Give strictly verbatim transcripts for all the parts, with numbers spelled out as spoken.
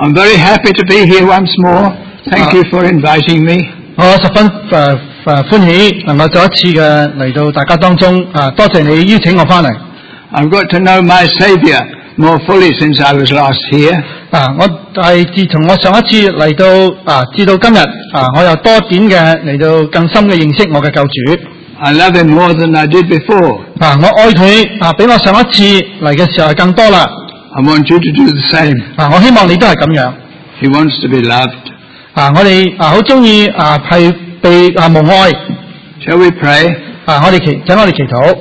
I'm very happy to be here once more. Thank you for inviting me. 我十分誒誒歡喜能夠再一次嘅嚟到大家當中啊，多謝你邀請我翻嚟。 I've got to know my Saviour more fully since I was last here. 啊，我係自從我上一次嚟到啊，至到今日啊，我有多點嘅嚟到更深嘅認識我嘅救主。 I love Him more than I did before. 啊，我愛佢啊，比我上一次嚟嘅時候係更多啦。 I want you to do the same. 啊，我希望你都係咁樣。 He wants to be loved. 啊，我哋啊好中意啊係被啊蒙愛。 Shall we pray? 啊，我哋祈請我哋祈禱。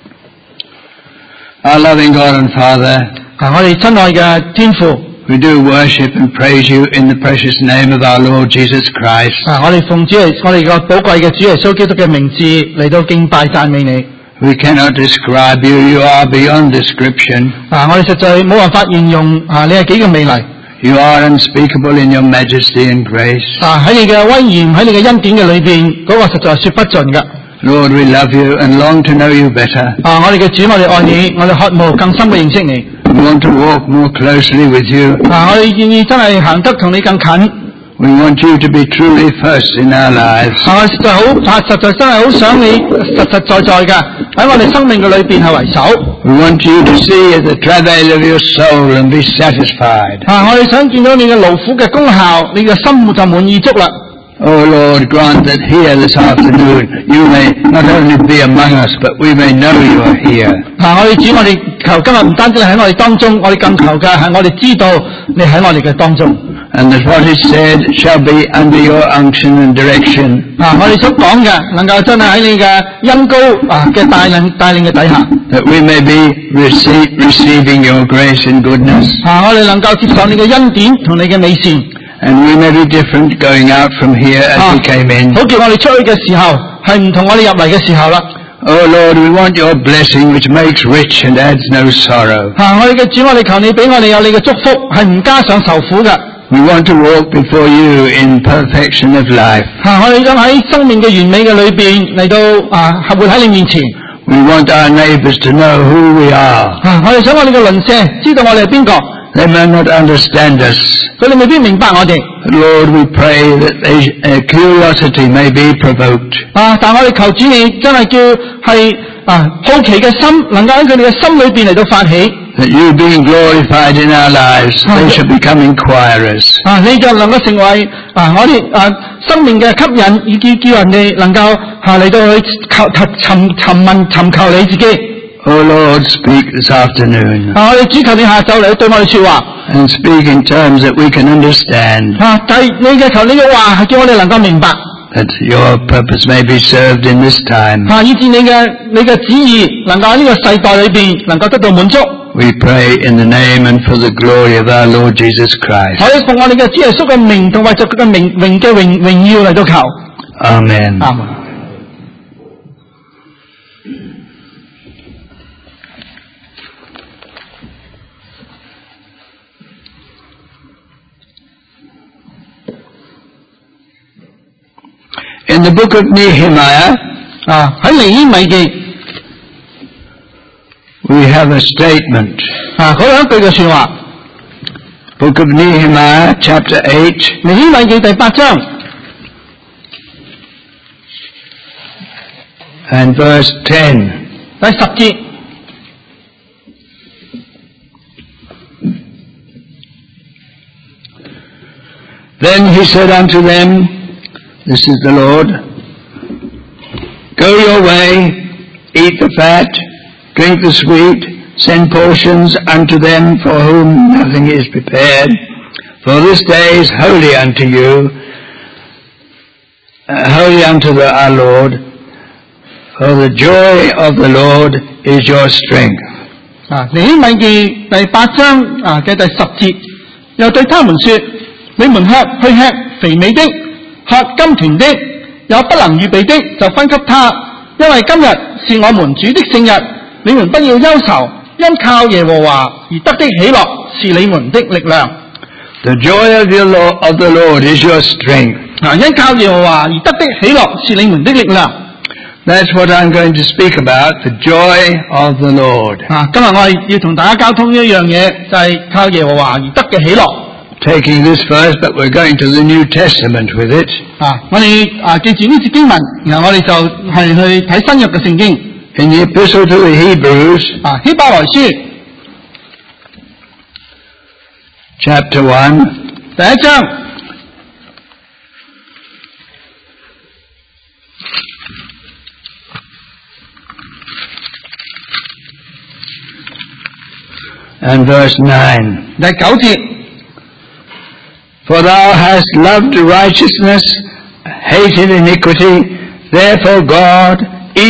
Our loving God and Father, 啊，我哋親愛嘅天父。 we do worship and praise you in the precious name of our Lord Jesus Christ. 啊，我哋奉主耶，我哋個寶貴嘅主耶穌基督嘅名字嚟到敬拜讚美你。 We cannot describe you. You are beyond description. 啊，我哋實在冇辦法形容啊，你係幾咁美麗。 You are unspeakable in your majesty and grace. 啊，喺你嘅威嚴，喺你嘅恩典嘅裏邊，嗰、那個實在係說不盡㗎。 Lord, we love you and long to know you better. 啊，我哋嘅主，我哋愛你，我哋渴慕更深嘅認識你。 We want to walk more closely with you. 啊，我哋願意真係行得同你更近。 We want you to be truly first in our lives. 啊，實在好，啊，實在真係好想你實實在在嘅喺我哋生命嘅裏邊係為首。 We want you to see the travail of your soul and be satisfied. 啊，我哋想見到你嘅勞苦嘅功效，你嘅心就滿意足啦。 Oh Lord, grant that here this afternoon you may not only be among us, but we may know you are here. 啊，我哋主，我哋求今日唔單止喺我哋當中，我哋更求嘅係我哋知道你喺我哋嘅當中。 And that what is said shall be under your unction and direction. 啊，我哋所講嘅能夠真係喺你嘅恩膏啊嘅帶領帶領嘅底下。 That we may be receive, receiving your grace and goodness. 啊，我哋能夠接受你嘅恩典同你嘅美善。 And we may be different going out from here as we came in. 好叫我哋出去嘅時候係唔同我哋入嚟嘅時候啦。 Oh Lord, we want your blessing which makes rich and adds no sorrow. 啊，我哋嘅主，我哋求你俾我哋有你嘅祝福，係唔加上受苦嘅。 We want to walk before you in perfection of life. 啊，我哋想喺生命嘅完美嘅裏邊嚟到啊，活喺你面前。 We want our neighbours to know who we are. 啊，我哋想我哋嘅鄰舍知道我哋係邊個。 They may not understand us. 佢哋未必明白我哋。 Lord, we pray that they, uh, curiosity may be provoked. 啊，但我哋求主你真係叫係啊好奇嘅心，能夠喺佢哋嘅心裏邊嚟到發起。 That you being glorified in our lives, they shall become inquirers. 啊，你就能夠成為啊我哋啊生命嘅吸引，以至叫人哋能夠啊嚟到去求尋尋問尋求你自己。 Oh Lord, speak this afternoon. 啊，我哋主求你下晝嚟對我哋說話。 And speak in terms that we can understand. 啊，但係你嘅求你嘅話係叫我哋能夠明白。 That your purpose may be served in this time. 啊，以致你嘅你嘅旨意能夠喺呢個世代裏邊能夠得到滿足。 We pray in the name and for the glory of our Lord Jesus Christ. 我哋奉我哋嘅主耶穌嘅名同為咗佢嘅名榮嘅榮榮耀嚟到求。 Amen. Amen. In the book of Nehemiah, 啊，喺尼希米記 we have a statement. 啊，嗰有一句嘅說話。 Book of Nehemiah, chapter eight. 尼希米記第八章 and verse ten. 第十節。 Then he said unto them, this is the Lord, go your way, eat the fat, drink the sweet, send portions unto them for whom nothing is prepared, for this day is holy unto you, uh, holy unto the, our Lord, for the joy of the Lord is your strength. 啊，尼希米記第八章啊嘅第十節，又對他們說：你們吃去吃肥美的，喝甘甜的，有不能預備的就分給他，因為今日是我們主的聖日，你們不要憂愁，因靠耶和華而得的喜樂是你們的力量。 The joy of, your Lord, of the Lord is your strength. 啊，因靠耶和華而得的喜樂是你們的力量。 That's what I'm going to speak about, the joy of the Lord. 啊，今日我係要同大家交通一樣嘢，就係、是、靠耶和華而得嘅喜樂。 taking this verse, but we're going to the New Testament with it. 啊，我哋啊記住呢節經文，然後我哋就係去睇新約嘅聖經。 In the Epistle to the Hebrews, 啊，希伯來書 chapter one, 第一章 and verse nine. 第九節。 For thou hast loved righteousness, hated iniquity, therefore God,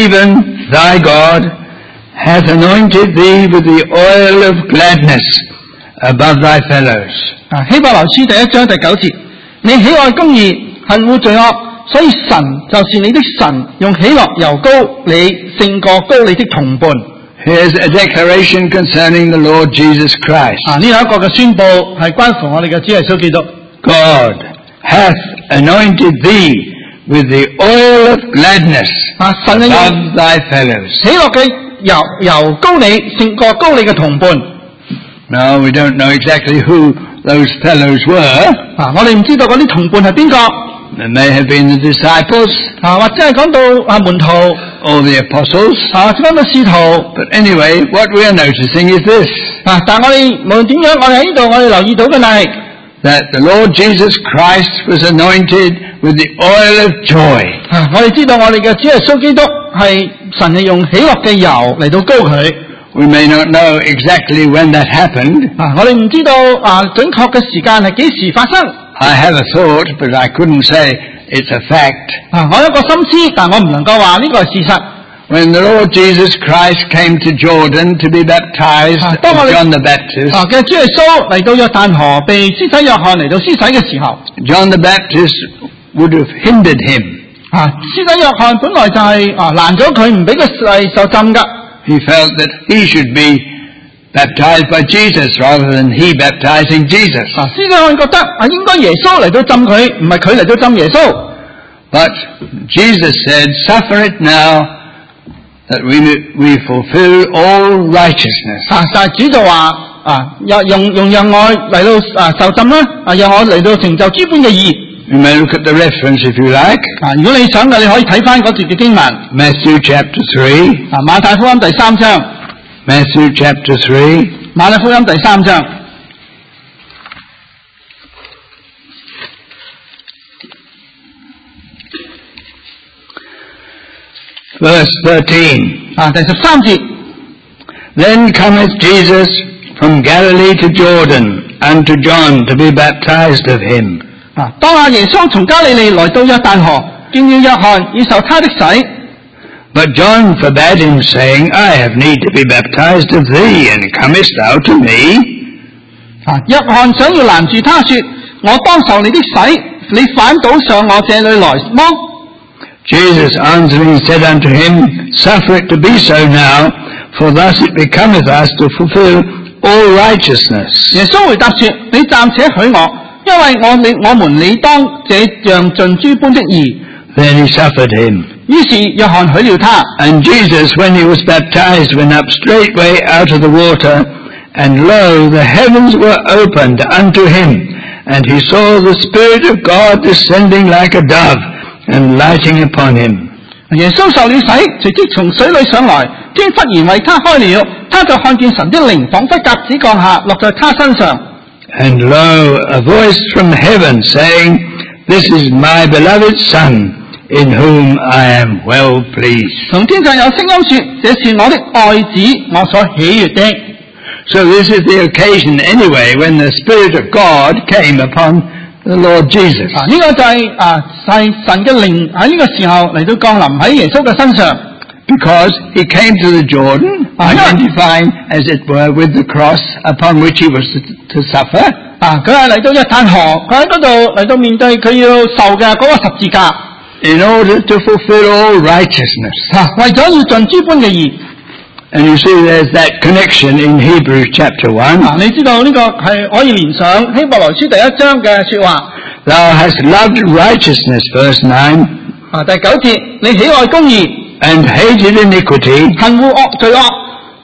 even thy God, hath anointed thee with the oil of gladness above thy fellows. 啊，希伯來書第一章第九節，你喜愛公義，恨惡罪惡，所以神就是你的神，用喜樂油膏你，勝過膏你的同伴。 Here's a declaration concerning the Lord Jesus Christ. 啊，呢有一個嘅宣佈係關乎我哋嘅主耶穌基督。 God hath anointed thee with the oil of gladness 啊，神係 above 用 thy fellows. 喜樂嘅油油膏你，勝過膏你嘅同伴。 Now we don't know exactly who those fellows were. 啊，我哋唔知道嗰啲同伴係邊個。 It may have been the disciples 啊，或者係講到啊門徒， or the apostles. 啊，或者講到使徒。 But anyway, what we are noticing is this, 啊，但係我哋無論點樣，我哋喺呢度我哋留意到嘅係。 that the Lord Jesus Christ was anointed with the oil of joy. 啊，我哋知道我哋嘅主耶穌基督係神係用喜樂嘅油嚟到膏佢。 We may not know exactly when that happened. 啊，我哋唔知道啊準確嘅時間係幾時發生。 I have a thought, but I couldn't say it's a fact. 啊，我有一個心思，但我唔能夠話呢個係事實。 When the Lord Jesus Christ came to Jordan to be baptized Ah, of tama rin- John the Baptist, 啊嘅主耶穌嚟到約旦河被施洗約翰嚟到施洗嘅時候， John the Baptist would have hindered him. 啊施洗約翰本來就係、啊攔咗佢唔俾佢係受浸㗎。 He felt that he should be baptized by Jesus rather than he baptizing Jesus. 啊施洗約翰覺得啊應該耶穌嚟到浸佢，唔係佢嚟到浸耶穌。 But Jesus said, "Suffer it now, that we we fulfill all righteousness." 啊，但係主就話啊，用用用讓我嚟到啊受浸啦，啊讓我嚟到成就諸般嘅義。 You may look at the reference if you like. 啊，如果你想嘅，你可以睇翻嗰節嘅經文。 Matthew chapter three. 啊，馬太福音第三章。 Matthew chapter three. 馬太福音第三章。 Verse thirteen. 啊，第十三節。 Then cometh Jesus from Galilee to Jordan unto John to be baptized of him. 啊，當下耶穌從加利利來到約旦河，見了約翰要受他的洗。 But John forbade him, saying, I have need to be baptized of thee, and comest thou to me? 啊，約翰想要攔住他說：我當受你的洗，你反倒上我這裏來麼？ Jesus answering said unto him, Suffer it to be so now, for thus it becometh us to fulfill all righteousness. 耶穌回答說：你暫且許我，因為我你我們理當這樣盡諸般的義。 Then he suffered him. 於是約翰許了他。 And Jesus, when he was baptized, went up straightway out of the water, and lo, the heavens were opened unto him, and he saw the Spirit of God descending like a dove, and lighting upon him. 耶穌受了洗，隨即從水裏上來，天忽然為他開了，他就看見神的靈仿佛鴿子降下，落在他身上。 And lo, a voice from heaven saying, This is my beloved Son, in whom I am well pleased. 從天上有聲音說：這是我的愛子，我所喜悅的。 So this is the occasion anyway when the Spirit of God came upon the Lord Jesus. 啊，呢、這個就係、是、啊，係神嘅靈喺呢個時候嚟到降臨喺耶穌嘅身上。 Because he came to the Jordan, Ah, yeah. identifying, as it were, with the cross upon which he was to, to suffer. 啊，佢係嚟到約旦河，佢喺嗰度嚟到面對佢要受嘅嗰個十字架。 In order to fulfill all righteousness. 啊，為咗要盡諸般嘅義。 And you see there's that connection in Hebrews chapter one. 啊，你知道呢個係可以連上希伯來書第一章嘅說話。 Thou hast loved righteousness, verse nine, 啊，第九節，你喜愛公義， and hated iniquity. 恨惡惡罪惡。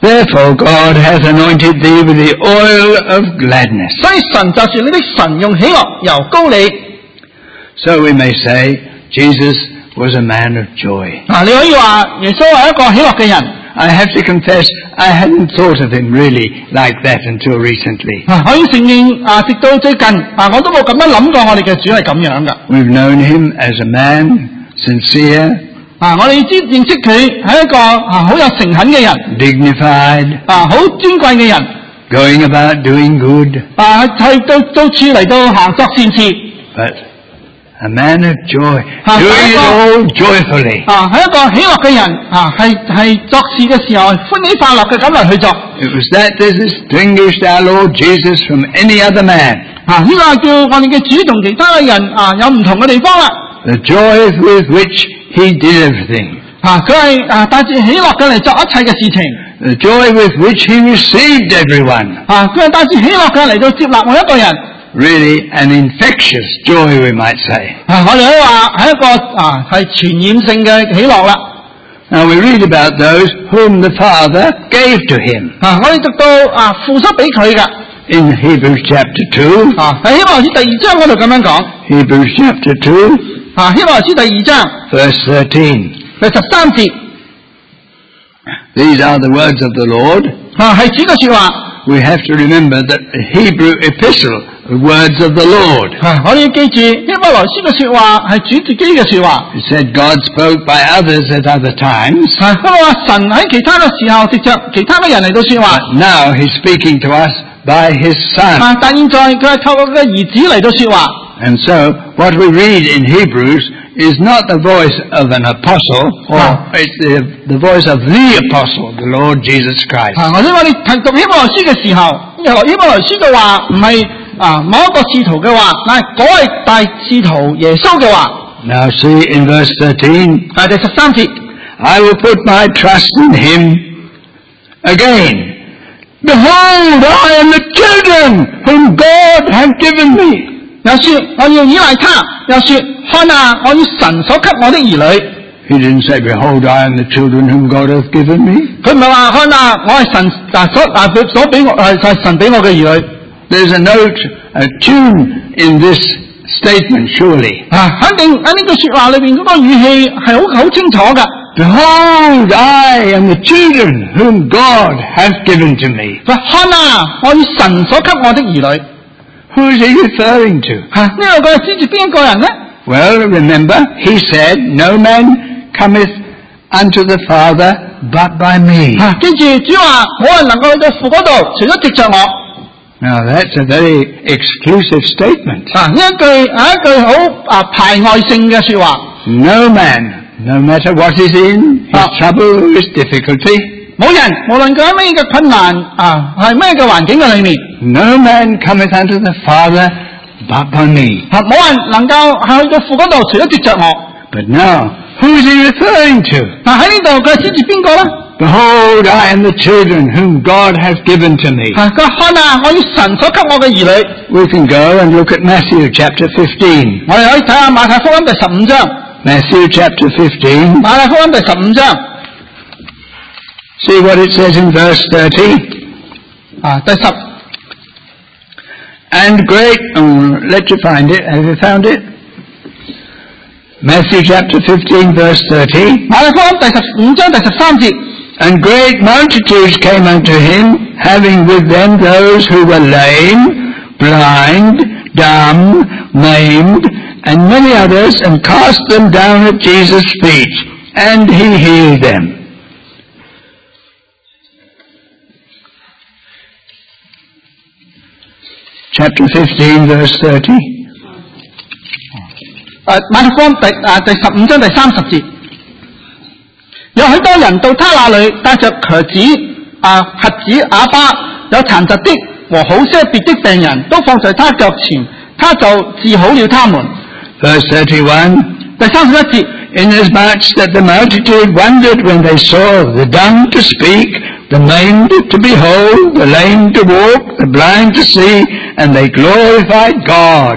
Therefore God hath anointed thee with the oil of gladness. 所以神就算你的神用喜樂油膏你。 So we may say Jesus was a man of joy. 嗱，你可以話耶穌係一個喜樂嘅人。 I have to confess, I hadn't thought of him really like that until recently. 啊，可以承認啊，直到最近啊，我都冇咁樣諗過我哋嘅主係咁樣噶。 We've known him as a man, sincere, 啊，我哋知認識佢係一個啊好有誠懇嘅人， dignified, 啊好尊貴嘅人， going about doing good, 啊去到到處嚟到行作善事， but a man of joy, Ah, doing it tama. all joyfully. 啊係一個喜樂嘅人，啊係係作事嘅時候係歡喜快樂嘅咁嚟去做。 It was that that distinguished our Lord Jesus from any other man. 啊呢、這個叫我哋嘅主同其他嘅人啊有唔同嘅地方啦。 The joy with which he did everything. 啊佢係啊帶住喜樂嘅嚟作一切嘅事情。 The joy with which he received everyone. 啊佢係帶住喜樂嘅嚟到接納每一個人。 Really an infectious joy, we might say. 啊我哋可以話係一個啊係傳染性嘅喜樂啦。 Now we read about those whom the Father gave to him. 啊我哋讀到啊父所俾佢嘅。 In Hebrews chapter two. 啊喺希伯來書第二章嗰度咁樣講。 Hebrews chapter two. 啊希伯來書第二章 Verse thirteen. 第十三節。 These are the words of the Lord. 啊係主嘅說話。 We have to remember that the Hebrew epistle, the words of the Lord. 啊我哋要記住希伯來書嘅說話係主自己嘅說話。 It said God spoke by others at other times. 啊不過話神喺其他嘅時候藉着其他嘅人嚟到說話。 But now he's speaking to us by his Son. 啊但現在佢係透過佢嘅兒子嚟到說話。 And so what we read in Hebrews is not the voice of an apostle, or Ah. it's the, the voice of the apostle, the Lord Jesus Christ. 啊或者我哋睇讀希伯來書嘅時候，又希伯來書嘅話唔係啊某一個使徒嘅話，但係嗰係大使徒耶穌嘅話。 Now see in verse thirteen, 係第十三節。 I will put my trust in him again. Behold, I am the children whom God hath given me. 又說我要依賴他，又說看啊，我以神所給我的兒女。 He didn't say, behold, I am the children whom God hath given me. 佢唔係話看啊，我係神嗱所嗱佢所俾我係係神俾我嘅兒女。 There's a note, a tune in this statement, surely. 啊，肯定喺呢句說話裏邊嗰個語氣係好好清楚㗎。 Behold, I am the children whom God hath given to me. 佢看啊，我以神所給我的兒女。 Who is he referring to? 吓呢個佢係指住邊一個人呢？ Well, remember, he said, no man cometh unto the Father but by me. 吓記住主話冇人能夠去到父嗰度，除咗藉着我。 Now that's a very exclusive statement. 啊呢一句係一句好啊排外性嘅說話。 No man, no matter what is in his Ah. trouble, his difficulty, 冇人無論佢喺咩嘅困難啊係咩嘅環境嘅裏面， no man cometh unto the Father but by me. 啊冇人能夠去到父嗰度，除咗藉着我。 But now, who is he referring to? 嗱喺呢度佢係指住邊個咧？ Behold, I am the children whom God hath given to me. 啊佢話看啊，我以神所給我嘅兒女。 We can go and look at Matthew chapter fifteen. 我哋可以睇下馬太福音第十五章。 Matthew chapter fifteen. 馬太福音第十五章 See what it says in verse thirty. 啊第十 And great, um, let you find it. Have you found it? Matthew chapter fifteen verse thirty. 馬太福音第十五章第十三節。 And great multitudes came unto him, having with them those who were lame, blind, dumb, maimed, and many others, and cast them down at Jesus' feet, and he healed them. Chapter fifteen, verse thirty. 誒馬太福音第啊第十五章第三十節，有許多人到他那裏，帶着瘸子、啊瞎子、啞巴，有殘疾的和好些別的病人，都放在他腳前，他就治好了他們。 Verse thirty-one. 第三十一節。 Inasmuch that the multitude wondered when they saw the dumb to speak, the maimed to behold, the lame to walk, the blind to see, and they glorified God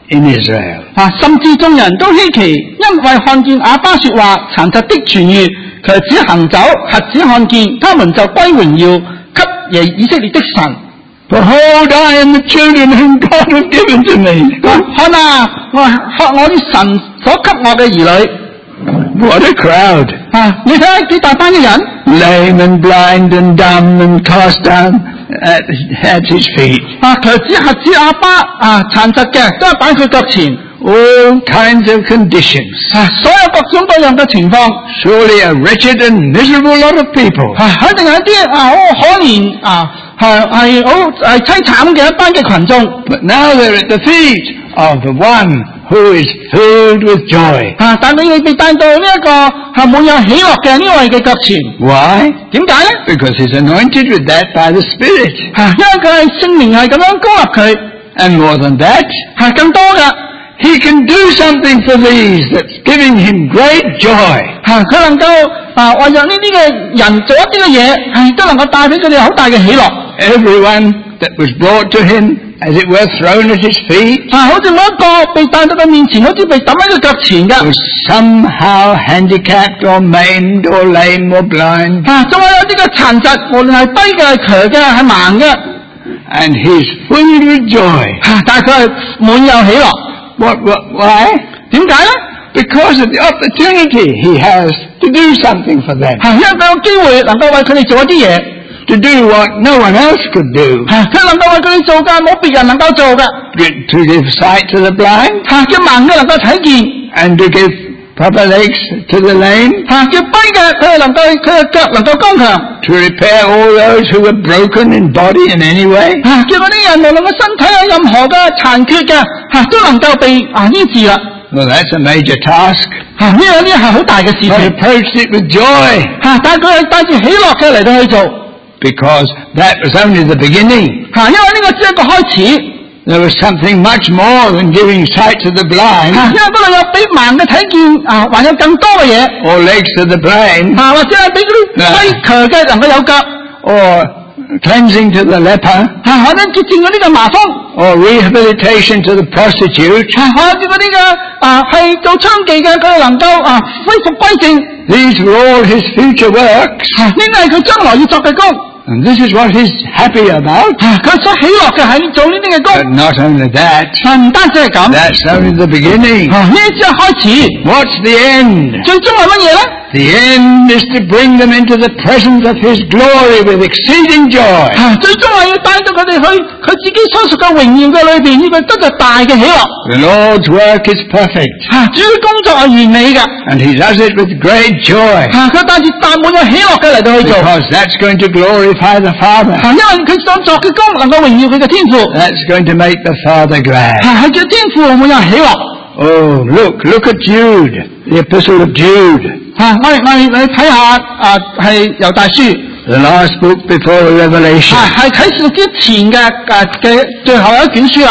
in Israel. 啊，甚至眾人都稀奇，因為看見啞巴說話，殘疾的痊愈，瘸子行走，瞎子看見，他們就歸榮耀給耶以色列的神。 Behold, I am the children whom God has given to me. 看啊，我學我啲神所給我嘅兒女。 What a crowd! 啊，你睇下幾大班嘅人。 Lame and blind and dumb and cast down at, at his feet. 啊，瘸子、瞎子、啞巴啊，殘疾嘅都係擺佢腳前。 All kinds of conditions. 啊，所有各種各樣嘅情況。 Surely a wretched and miserable lot of people. 啊，肯定係一啲啊好可憐啊，係係好係凄慘嘅一班嘅群眾。 But now they're at the feet of the one who is filled with joy. 啊，但你哋被帶到呢一個係滿有喜樂嘅呢位嘅腳前。 Why? 點解咧 Because he's anointed with that by the Spirit. 啊，因為佢係聖靈係咁樣膏立佢。 And more than that, 係更多嘅。 he can do something for these that's giving him great joy. 係佢能夠啊為咗呢啲嘅人做一啲嘅嘢，係都能夠帶俾佢哋好大嘅喜樂。 Everyone that was brought to him, as it were, thrown at his feet, 啊，好似每一個被帶到佢面前，好似被抌喺佢腳前嘅。 was somehow handicapped or maimed or lame or blind. 啊，仲有一啲嘅殘疾，無論係跛嘅、係瘸嘅、係盲嘅。 And he's filled with joy. 啊，但係佢係滿有喜樂。 What, what, why? 點解咧？ Because of the opportunity he has to do something for them. 係因為佢有機會能夠為佢哋做一啲嘢。 To do what no one else could do. 係佢能夠為佢哋做嘅，冇別人能夠做嘅。 To give sight to the blind. 係叫盲嘅能夠睇見。 And to give proper legs to the lame. 係叫跛嘅佢哋能夠佢嘅腳能夠剛強。 To repair all those who were broken in body in any way. 係叫嗰啲人無論個身體有任何嘅殘缺嘅，係都能夠被啊醫治啦。 Well, that's a major task. 係呢樣呢係好大嘅事情。 But approached it with joy. 係，但係佢係帶住喜樂嘅嚟到去做。 Because that was only the beginning. 係，因為呢個只係一個開始。 There was something much more than giving sight to the blind. 係，因為嗰度有比盲嘅睇見啊，還有更多嘅嘢。 Or legs to the blind. 啊，或者係俾嗰啲跛瘸嘅能夠有腳。 Or cleansing to the leper. 係，可能潔淨嗰啲嘅麻風。 Or rehabilitation to the prostitute. 係，可能嗰啲嘅啊係做娼妓嘅，佢能夠啊恢復歸正。 These were all his future works. 呢個係佢將來要作嘅工。 And this is what he's happy about. 佢所喜樂嘅係做呢啲嘅工。 But not only that. 係唔單止係咁。 That's only the beginning. 呢只係開始。 What's the end? 最終係乜嘢咧？ The end is to bring them into the presence of his glory with exceeding joy. 最終係要帶到佢哋去佢自己所屬嘅榮耀嘅裏邊，呢個得着大嘅喜樂。 The Lord's work is perfect. 主嘅工作係完美嘅。 And he does it with great joy. 佢帶住大滿有喜樂嘅嚟到去做。 Because that's going to glorify the Father. 因為佢所作嘅工能夠榮耀佢嘅天父。 That's going to make the Father glad. 係叫天父滿有喜樂。 Oh, look, look at Jude, the Epistle of Jude. 啊，我哋我哋嚟睇下啊，係猶大書。 The last book before the Revelation. 係係啟示錄之前嘅誒嘅最後一卷書啦。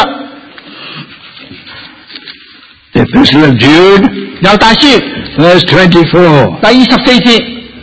The Epistle of Jude. 猶大書 Verse twenty-four. 第二十四節。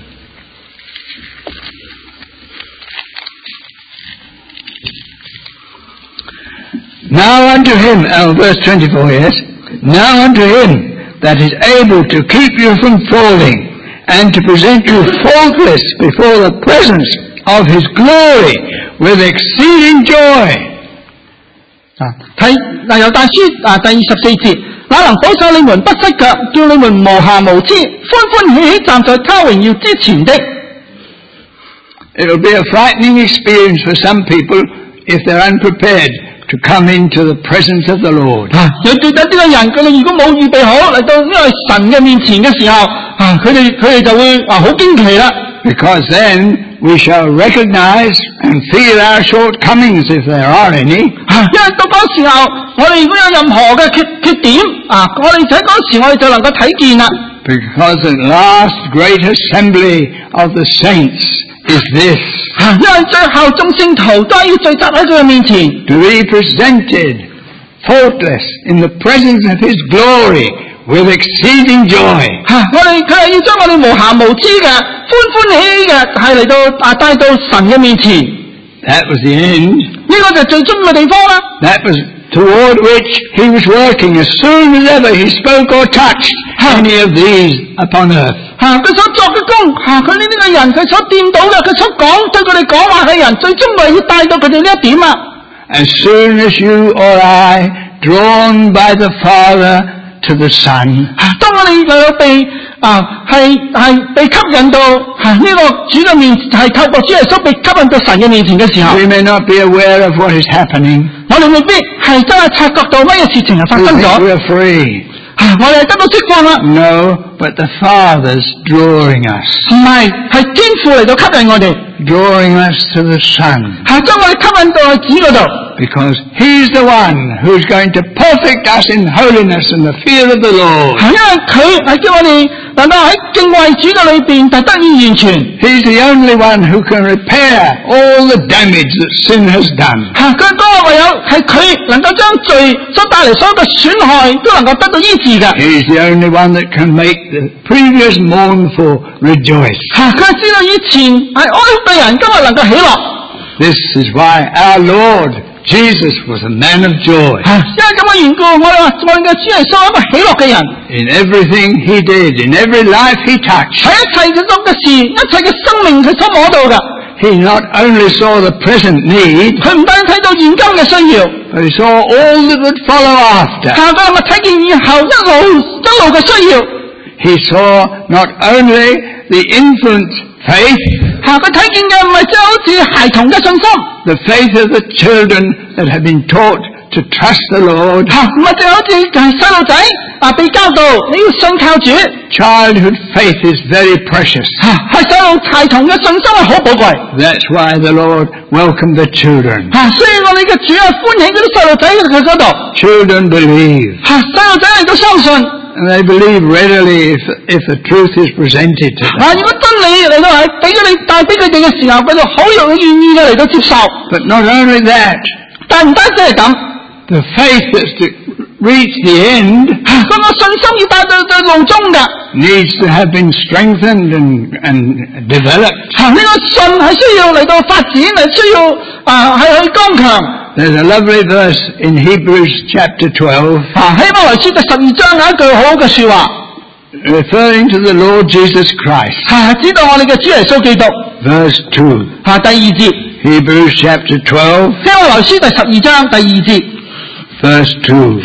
Now unto him, oh, verse twenty-four, yes. Now unto him that is able to keep you from falling, and to present you faultless before the presence of his glory with exceeding joy. 啊，睇嗱猶大書啊第二十四節，那能保守你們不失腳，叫你們無瑕無疵，歡歡喜喜站在他榮耀之前的。 It will be a frightening experience for some people if they're unprepared to come into the presence of the Lord. 啊，有對得呢個人，佢哋如果冇預備好嚟到呢個神嘅面前嘅時候，啊，佢哋佢哋就會啊好驚奇啦。 Because then we shall recognize and feel our shortcomings if there are any. 啊，因為到嗰時候，我哋如果有任何嘅缺缺點，啊，我哋喺嗰時我哋就能夠睇見啦。 Because the last great assembly of the saints is this. 啊，因為最後眾聖徒都要聚集喺佢嘅面前 To be presented faultless in the presence of his glory with exceeding joy. 啊，我哋佢係要將我哋無瑕無疵嘅歡歡喜喜嘅係嚟到啊帶到神嘅面前。 That was the end. 呢個就係最終嘅地方啦。 That was toward which he was working as soon as ever he spoke or touched any of these upon earth. 吓佢所作嘅工，吓佢呢啲嘅人，佢所掂到嘅，佢所講對佢哋講話嘅人，最終係要帶到佢哋呢一點啊。 As soon as you or I, drawn by the Father to the Son, 當我哋能夠被啊係係被吸引到吓呢個主嘅面，係透過主耶穌被吸引到神嘅面前嘅時候， we may not be aware of what is happening. 我哋未必係真係察覺到乜嘢事情係發 We 生 think 咗。 we are free. 啊，我哋係得到釋放啦。 No, but the Father's drawing us, 唔係，係天父嚟到吸引我哋， drawing us to the Son, 係將我哋吸引到去主嗰度。 because He's the one who's going to perfect us in holiness and the fear of the Lord. 係因為佢係叫我哋能夠喺敬畏主嘅裏邊，就得以完全。 He's the only one who can repair all the damage that sin has done. 吓，佢嗰個唯有係佢能夠將罪所帶嚟所有嘅損害都能夠得到醫治嘅。 He's the only one that can make the previous mournful rejoice. 吓，佢知道以前係哀哭嘅人，今日能夠喜樂。 This is why our Lord Jesus was a man of joy. 吓，因為咁嘅緣故，我哋話我哋嘅主耶穌係一個喜樂嘅人。 In everything he did, in every life he touched, 喺一切嘅中嘅事，一切嘅生命佢所摸到嘅， he not only saw the present need, 佢唔單止睇到現今嘅需要， but he saw all that would follow after. 下個係咪睇見以後一路一路嘅需要？ He saw not only the infant faith, 下佢睇見嘅唔係即係好似孩童嘅信心， the faith of the children that have been taught to trust the Lord. 吓唔係即係好似係細路仔啊被教導你要信靠主， Childhood faith is very precious. 吓係細路孩童嘅信心係好寶貴， That's why the Lord welcomed the children. 吓所以我哋嘅主啊歡喜嗰啲細路仔喺嗰度， Children believe, 吓細路仔嚟到相信， and they believe readily if, if the truth is presented to them. 吓如果真理嚟到係俾咗你帶俾佢哋嘅時候，佢就好容易願意嘅嚟到接受。 But not only that, 但唔單止係咁， the faith that's to reach the end 嗰個信心要帶到到路中嘅， needs to have been strengthened and, and developed. 吓呢個信係需要嚟到發展，係需要啊係去剛強。 There's a lovely verse in Hebrews chapter twelve, 啊希伯來書第十二章有一句好好嘅說話， referring to the Lord Jesus Christ. 係知道我哋嘅主耶穌基督。 Verse two, 吓第二節， Hebrews chapter twelve, 希伯來書第十二章第二節， verse two.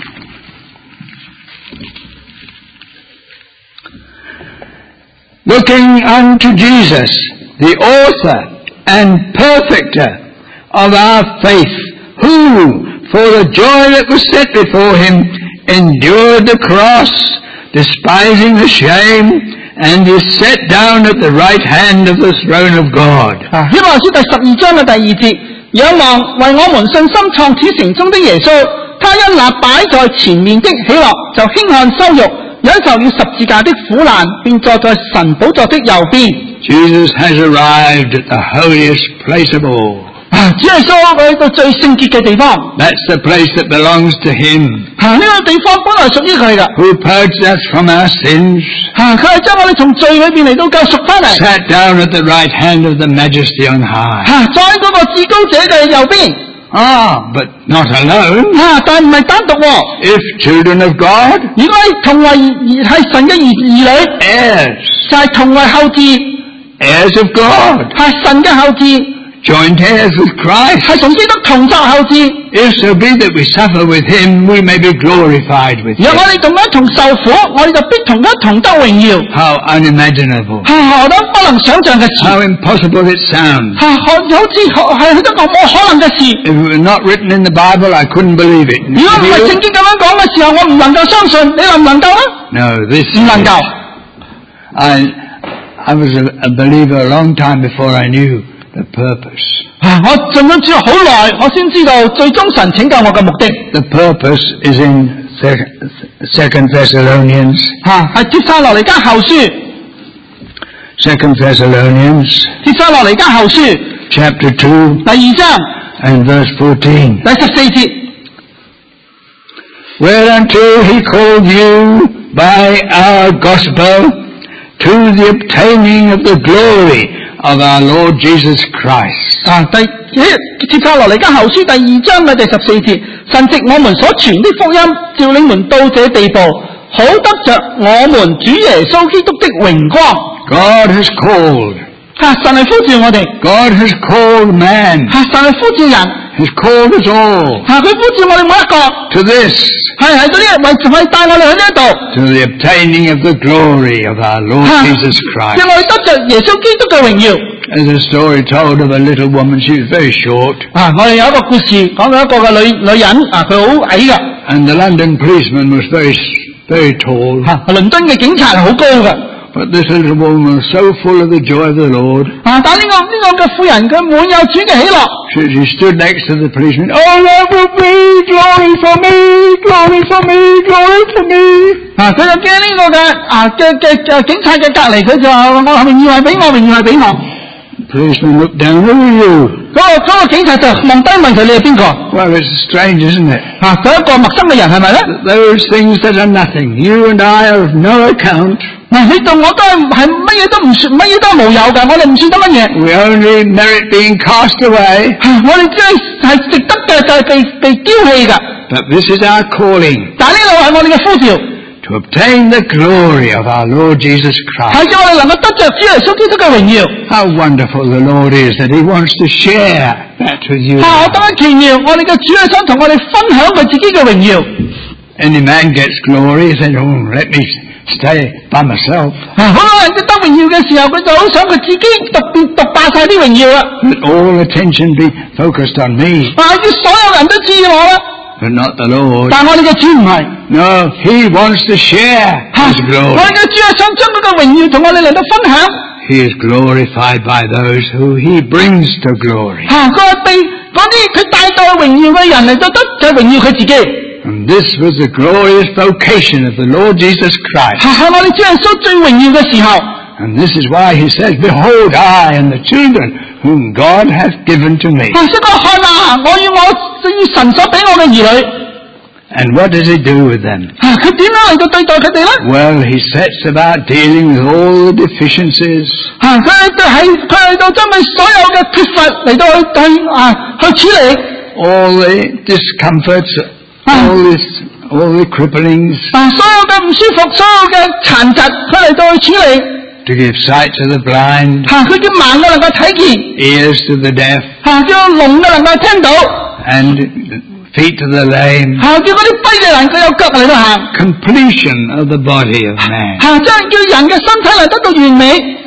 Looking unto Jesus, the author and perfecter of our faith, who, for the joy that was set before him, endured the cross, despising the shame, and is set down at the right hand of the throne of God. 啊希伯來書第十二章嘅第二節，仰望為我們信心創始成終的耶穌，他因那擺在前面的喜樂，就輕看羞辱，忍受了十字架的苦難，便坐在神寶座的右邊。 Jesus has arrived at the holiest place of all. 啊，主耶穌去到最聖潔嘅地方， That's the place that belongs to him, 啊呢、這個地方本來屬於佢嘅， who purged us from our sins, 啊佢係將我哋從罪裏邊嚟到救贖翻嚟， sat down at the right hand of the Majesty on high. 啊坐喺嗰個至高者嘅右邊， Ah, but not alone. 啊但唔係單獨喎， If children of God, 如果係同為兒係神嘅兒兒女， heirs, 就係同為後嗣， heirs of God, 係神嘅後嗣， joint heirs with Christ. 係同基督同作後嗣。 If so be that we suffer with him, we may be glorified with 若 him. 我哋同樣同受苦，我哋就必同一同得榮耀。 How unimaginable. 係何等不能想象嘅事， How impossible it sounds. 係好好似係一個冇可能嘅事。 If it were not written in the Bible, I couldn't believe it. 如果唔係聖經咁樣講嘅時候，我唔能夠相信，你能唔能夠啊？ No, this 唔能夠。 I, I was a, a believer a long time before I knew the purpose. 啊我信咗主好耐，我先知道最終神拯救我嘅目的。 The purpose is in Second Thessalonians, 吓係帖撒羅尼迦後書， Second Thessalonians, 帖撒羅尼迦後書 chapter two 第二章 and verse fourteen. 第十四節。 Whereunto he called you by our gospel to the obtaining of the glory of our Lord Jesus Christ. 啊，第帖撒羅尼迦後書第二章嘅第十四節， 神藉我們所傳的福音，召你們到這地步，好得着我們主耶穌基督的榮光。 God has called. 啊，神係呼召我哋。 God has called man. 啊，神係呼召人。 Has called us all. 啊，佢呼召我哋每一個。 To this. 係喺嗰啲為為帶我哋去呢一度。 To the obtaining of the glory of our Lord Jesus Christ. 讓我哋得着耶穌基督嘅榮耀。 There's a story told of a little woman. She was very short. 啊，我哋有一個故事講到一個嘅女女人，啊，佢好矮嘅。 And the London policeman was very, very tall. 啊，倫敦嘅警察係好高嘅。 But this little woman was so full of the joy of the Lord. 啊，但呢個呢個嘅婦人佢滿有主嘅喜樂。 She, she stood next to the policeman. Oh, that will be glory for me, glory for me, glory for me. 啊，佢就驚呢個嘅啊嘅嘅嘅警察嘅隔離，佢就話我榮耀係俾我，榮耀係俾我。 Policeman looked down. Who are you? 嗰個嗰個警察就望低問佢：你係邊個？ Well, it's strange, isn't it? 啊，佢一個陌生嘅人係咪咧 ？Those things that are nothing, you and I are of no account. 嗱，你同我都係係乜嘢都唔算，乜嘢都係無有嘅，我哋唔算得乜嘢。 We only merit being cast away. 啊，我哋只係係值得嘅就係被被丟棄嘅。 But this is our calling. 但係呢度係我哋嘅呼召。 To obtain the glory of our Lord Jesus Christ. 係叫我哋能夠得着主耶穌基督嘅榮耀。 How wonderful the Lord is that He wants to share that with you. 啊，我當然奇妙，我哋嘅主係想同我哋分享佢自己嘅榮耀。 Any man gets glory, he says, "Oh, let me stay by myself." 啊，好多人得榮耀嘅時候，佢就好想佢自己獨別獨霸晒啲榮耀啦。 Let all attention be focused on me. 啊，要所有人都知我啦。 But not the Lord. 但我哋嘅主唔係。 No, He wants to share His glory. 我哋嘅主係想將佢嘅榮耀同我哋嚟到分享。 He is glorified by those who He brings to glory. 吓，佢係被嗰啲佢帶到榮耀嘅人嚟到得就榮耀佢自己。 And this was the glorious vocation of the Lord Jesus Christ. 吓，係我哋主耶穌最榮耀嘅時候。 And this is why He says, "Behold, I and the children whom God hath given to me." 啊，所以佢看啊，我要我要神所俾我嘅兒女。 And what does He do with them? 啊，佢點樣嚟到對待佢哋咧 Well, He sets about dealing with all the deficiencies. 啊，佢喺佢嚟到將佢所有嘅缺乏嚟到去對啊去處理。 All the discomforts, all this, all the cripplings. 啊，所有嘅唔舒服，所有嘅殘疾，佢嚟到去處理。 To give sight to the blind. 吓，佢叫盲嘅能夠睇見 Ears to the deaf. 吓，叫聾嘅能夠聽到 And feet to the lame. 吓，叫嗰啲跛嘅人佢有腳嚟到行 Completion of the body of man. 吓，將叫人嘅身體嚟得到完美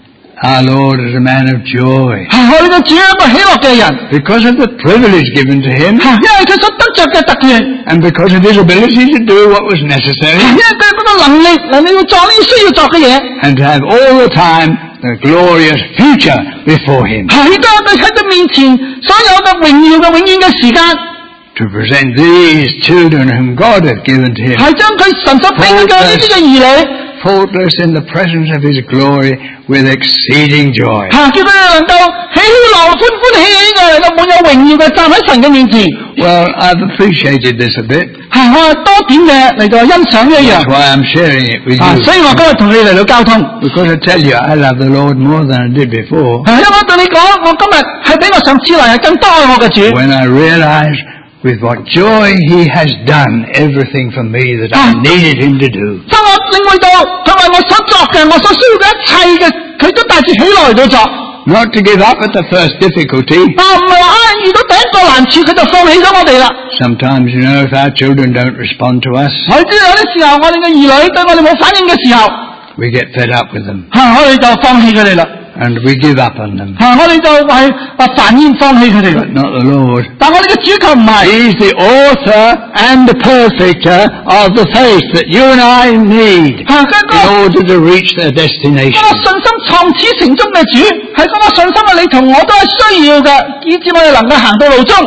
Our Lord is a man of joy. 吓，我哋嘅主係一個喜樂嘅人 Because of the privilege given to Him. 吓，因為佢所得着嘅特權 And because of His ability to do what was necessary. 因為佢嗰個能力嚟你要做呢啲需要做嘅嘢 And to have all the time the glorious future before Him. 吓，亦都有佢喺佢面前所有嘅榮耀嘅永遠嘅時間 To present these children whom God hath given to Him. 係將佢神所俾佢嘅呢啲嘅兒女 Faultless in the presence of His glory with exceeding joy. 吓，叫佢哋能夠喜樂歡歡喜喜嘅嚟到滿有榮耀嘅站喺神嘅面前 Well, I've appreciated this a bit. 吓，我多點嘅嚟到欣賞呢一樣 That's why I'm sharing it with 啊， you. 所以我今日同你嚟到交通。 Because I tell you, I love the Lord more than I did before. 啊，因為我對你講，我今日係比我上次嚟係更多愛我嘅主。 When I realize with what joy He has done everything for me that I needed Him to do. 當我領會到佢為我所作嘅，我所需要嘅一切嘅，佢都帶住喜樂嚟到作。 Not to give up at the first difficulty. 啊，唔係話啊，遇到第一個難處佢就放棄咗我哋啦。 Sometimes, you know, if our children don't respond to us, 我知道有啲時候，我哋嘅兒女對我哋冇反應嘅時候， we get fed up with them. 吓、啊、我哋就放棄佢哋啦。 And we give up on them. 吓、啊、我哋就係話煩厭放棄佢哋啦。 But not the Lord. 但我哋嘅主求唔係。 He's the author and the perfecter of the faith that you and I need 吓、啊，嗰、那 in 個 order to reach their destination. 嗰個信心創始成終嘅主，係嗰個信心係你同我都係需要嘅，以致我哋能夠行到路中。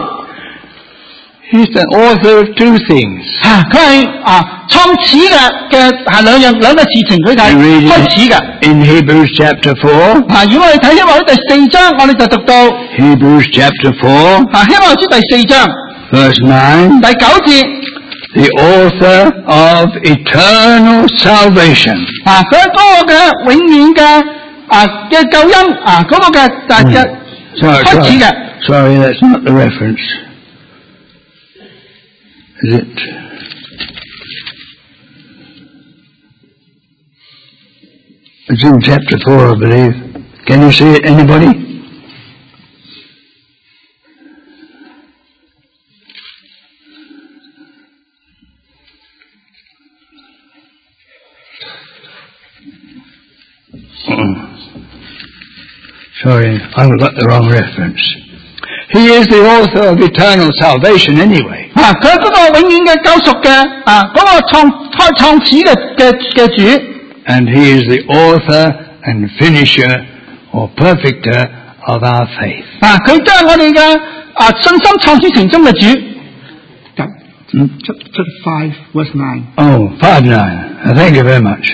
He's the author of two things. 吓，佢係啊創始嘅嘅係兩樣兩個事情，佢係 You read 開始嘅。 it in Hebrews chapter four. 啊，如果我哋睇希伯來書第四章，我哋就讀到 Hebrews chapter four, 啊希伯來書第四章 verse nine. 第九節 The author of eternal salvation. 啊，佢係嗰個嘅永遠嘅啊嘅救恩啊嗰、那個嘅啊嘅 Sorry, 開始 sorry, 嘅。 sorry, that's not the reference. Is it? It's in chapter four, I believe. Can you see it, anybody? Sorry, I've got the wrong reference. He is the author of eternal salvation anyway. 啊，佢嗰個永遠嘅救贖嘅啊，嗰、那個創開創始嘅嘅嘅主。 And he is the author and finisher or perfecter of our faith. 啊，佢都係我哋嘅啊信心創始成終嘅主。 Hmm? Chapter five, verse nine. Oh, five nine. Thank you very much.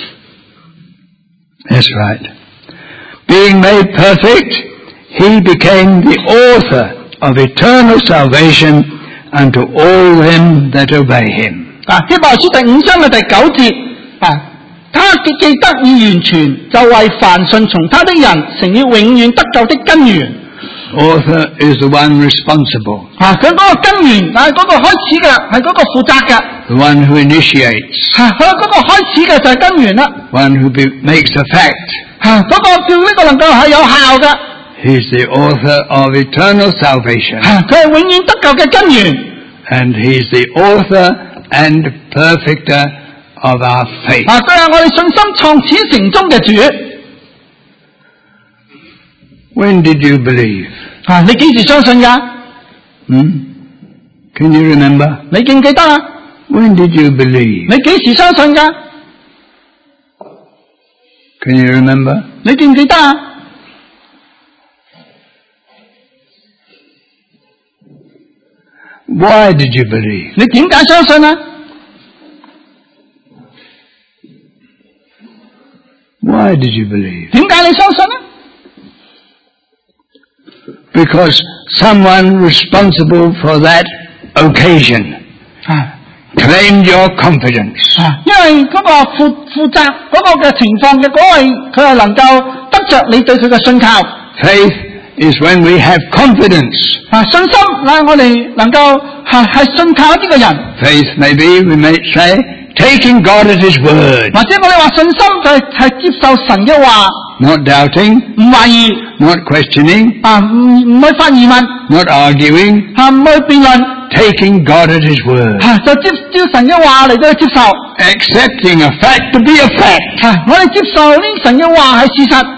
That's right. Being made perfect, he became the author of eternal salvation unto all them that obey him. 啊，希伯來書第五章嘅第九節啊，他既既得以完全，就為凡順從他的人成了永遠得救的根源。 Author is the one responsible. 啊，佢嗰個根源係嗰個開始嘅，係嗰個負責嘅。 The one who initiates. 啊，佢嗰個開始嘅就係根源啦。 One who be, makes a fact. 啊，嗰、那個叫呢個能夠係有效嘅。 He is the author of eternal salvation. 啊，佢係永遠得救嘅根源。 And he is the author and perfecter of our faith. 啊，佢係我哋信心創始成終嘅主。 When did you believe? 啊，你幾時相信㗎？ Hmm? Can you remember? 你記唔記得啊？ When did you believe? 你幾時相信㗎？ Can you remember? 你記唔記得啊？ Why did you believe? 你點解相信啊？ Why did you believe? 點解你相信啊？ Because someone responsible for that occasion 啊 claimed your confidence. 啊，因為嗰個負負責嗰個嘅情況嘅嗰位，佢係能夠得着你對佢嘅信靠。 Faith is when we have confidence. 啊，信心係我哋能夠係係信靠呢個人。 Faith, maybe we may say, taking God at His word. 或者我哋話信心就係係接受神嘅話， Not doubting, 唔懷疑， not questioning, 啊唔唔去發疑問， not arguing, 啊唔去辯論， taking God at His word. 啊就接照神嘅話嚟到去接受。 Accepting a fact to be a fact. 啊，我哋接受呢神嘅話係事實。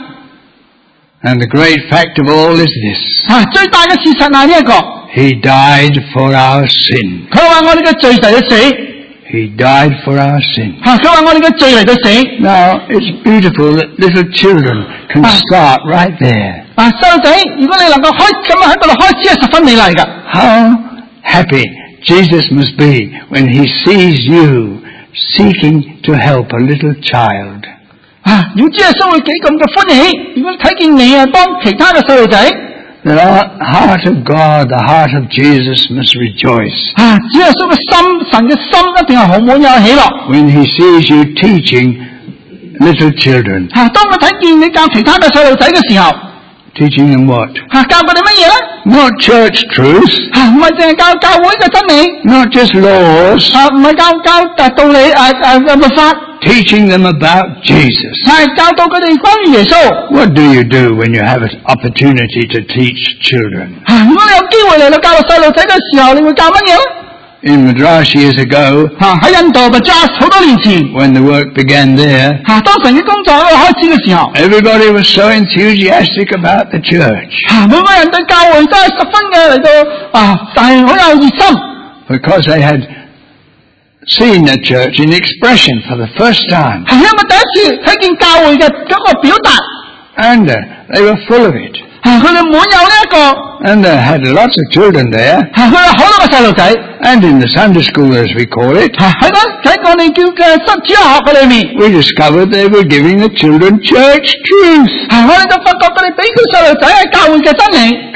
And the great fact of all is this. 啊，最大嘅事實係呢一個， He died for our sin. 佢話我哋嘅罪嚟到死。 He died for our sin. 啊，佢話我哋嘅罪嚟到死。 Now, it's beautiful that little children can start right there. 啊，細路仔，如果你能夠開咁樣喺嗰度開始，係十分美麗㗎。 How happy Jesus must be when He sees you seeking to help a little child. 啊，要知耶穌會幾咁嘅歡喜，如果睇見你啊幫其他嘅細路仔。 The heart of God, the heart of Jesus must rejoice 啊，主耶穌嘅心，神嘅心一定係好滿有喜樂。 when He sees you teaching little children. 啊，當佢睇見你教其他嘅細路仔嘅時候， Teaching them what? 啊，教佢哋乜嘢咧？ Not church truth, 啊，唔係淨係教教會嘅真理， not just laws, 啊，唔係教教誒道理誒誒律法， teaching them about Jesus. 係教導佢哋關於耶穌。 What do you do when you have an opportunity to teach children? 啊，如果你有機會嚟到教導細路仔嘅時候，你會教乜嘢咧？ In Madras years ago, 啊，喺印度 Madras 好多年前， when the work began there, 啊，當神嘅工作喺度開始嘅時候， everybody was so enthusiastic about the church 啊，每個人對教會都係十分嘅嚟到啊，但係好有熱心。 because they had seen the church in expression for the first time, 係因為第一次睇見教會嘅嗰個表達， and uh, they were full of it. 啊，佢哋滿有呢一個， And they had lots of children there, 啊，佢有好多個細路仔， and in the Sunday school, as we call it, 啊，喺嗰喺我哋叫嘅新主日學嘅裏面， we discovered they were giving the children church truth. 啊，我哋就發覺佢哋俾佢細路仔喺教會嘅真理。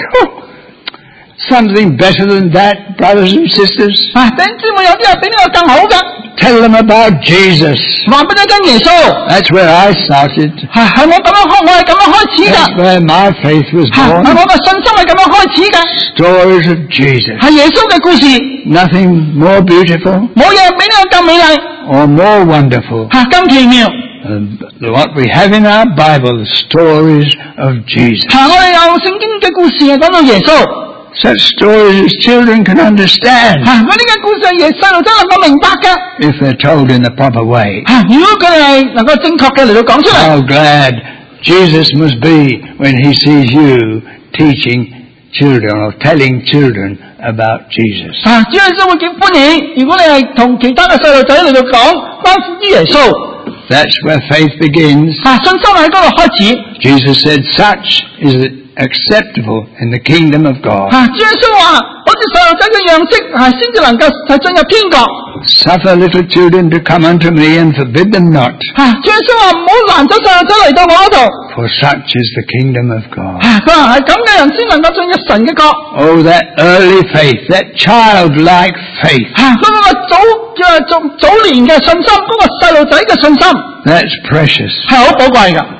Something better than that, brothers and sisters. 啊，弟兄姊妹有啲係比呢個更好嘅。 tell them about Jesus. 話俾佢聽耶穌。 That's where I started. 係係我咁樣開，我係咁樣開始 That's 㗎。 where my faith was 係 born. 係我嘅信心係咁樣開始嘅。 Stories of Jesus. 係耶穌嘅故事， Nothing more beautiful 冇嘢比呢個更美麗， or more wonderful 係更奇妙。 than what we have in our Bible, the stories of Jesus. 係我哋有聖經嘅故事係講到耶穌。 Such stories as children can understand 係嗰啲嘅故事係耶細路仔能夠明白嘅。 if they're told in the proper way. 係如果佢係能夠正確嘅嚟到講出嚟。 How glad Jesus must be when he sees you teaching children or telling children about Jesus. 啊，主耶穌會幾歡喜，如果你係同其他嘅細路仔嚟到講關於耶穌。 That's where faith begins. 啊，信心喺嗰度開始。 Jesus said, such is acceptable in the kingdom of God. 啊，主耶穌話，好似細路仔嘅樣式，係先至能夠係進入天國。 Suffer little children to come unto me and forbid them not. 啊，主耶穌話唔好攔咗細路仔嚟到我嗰度。 For such is the kingdom of God. 啊，佢話係咁嘅人先能夠進入神嘅國。 Oh, that early faith, that childlike faith. 啊，嗰個早嘅早早年嘅信心，嗰個細路仔嘅信心 That's precious. 係好寶貴㗎。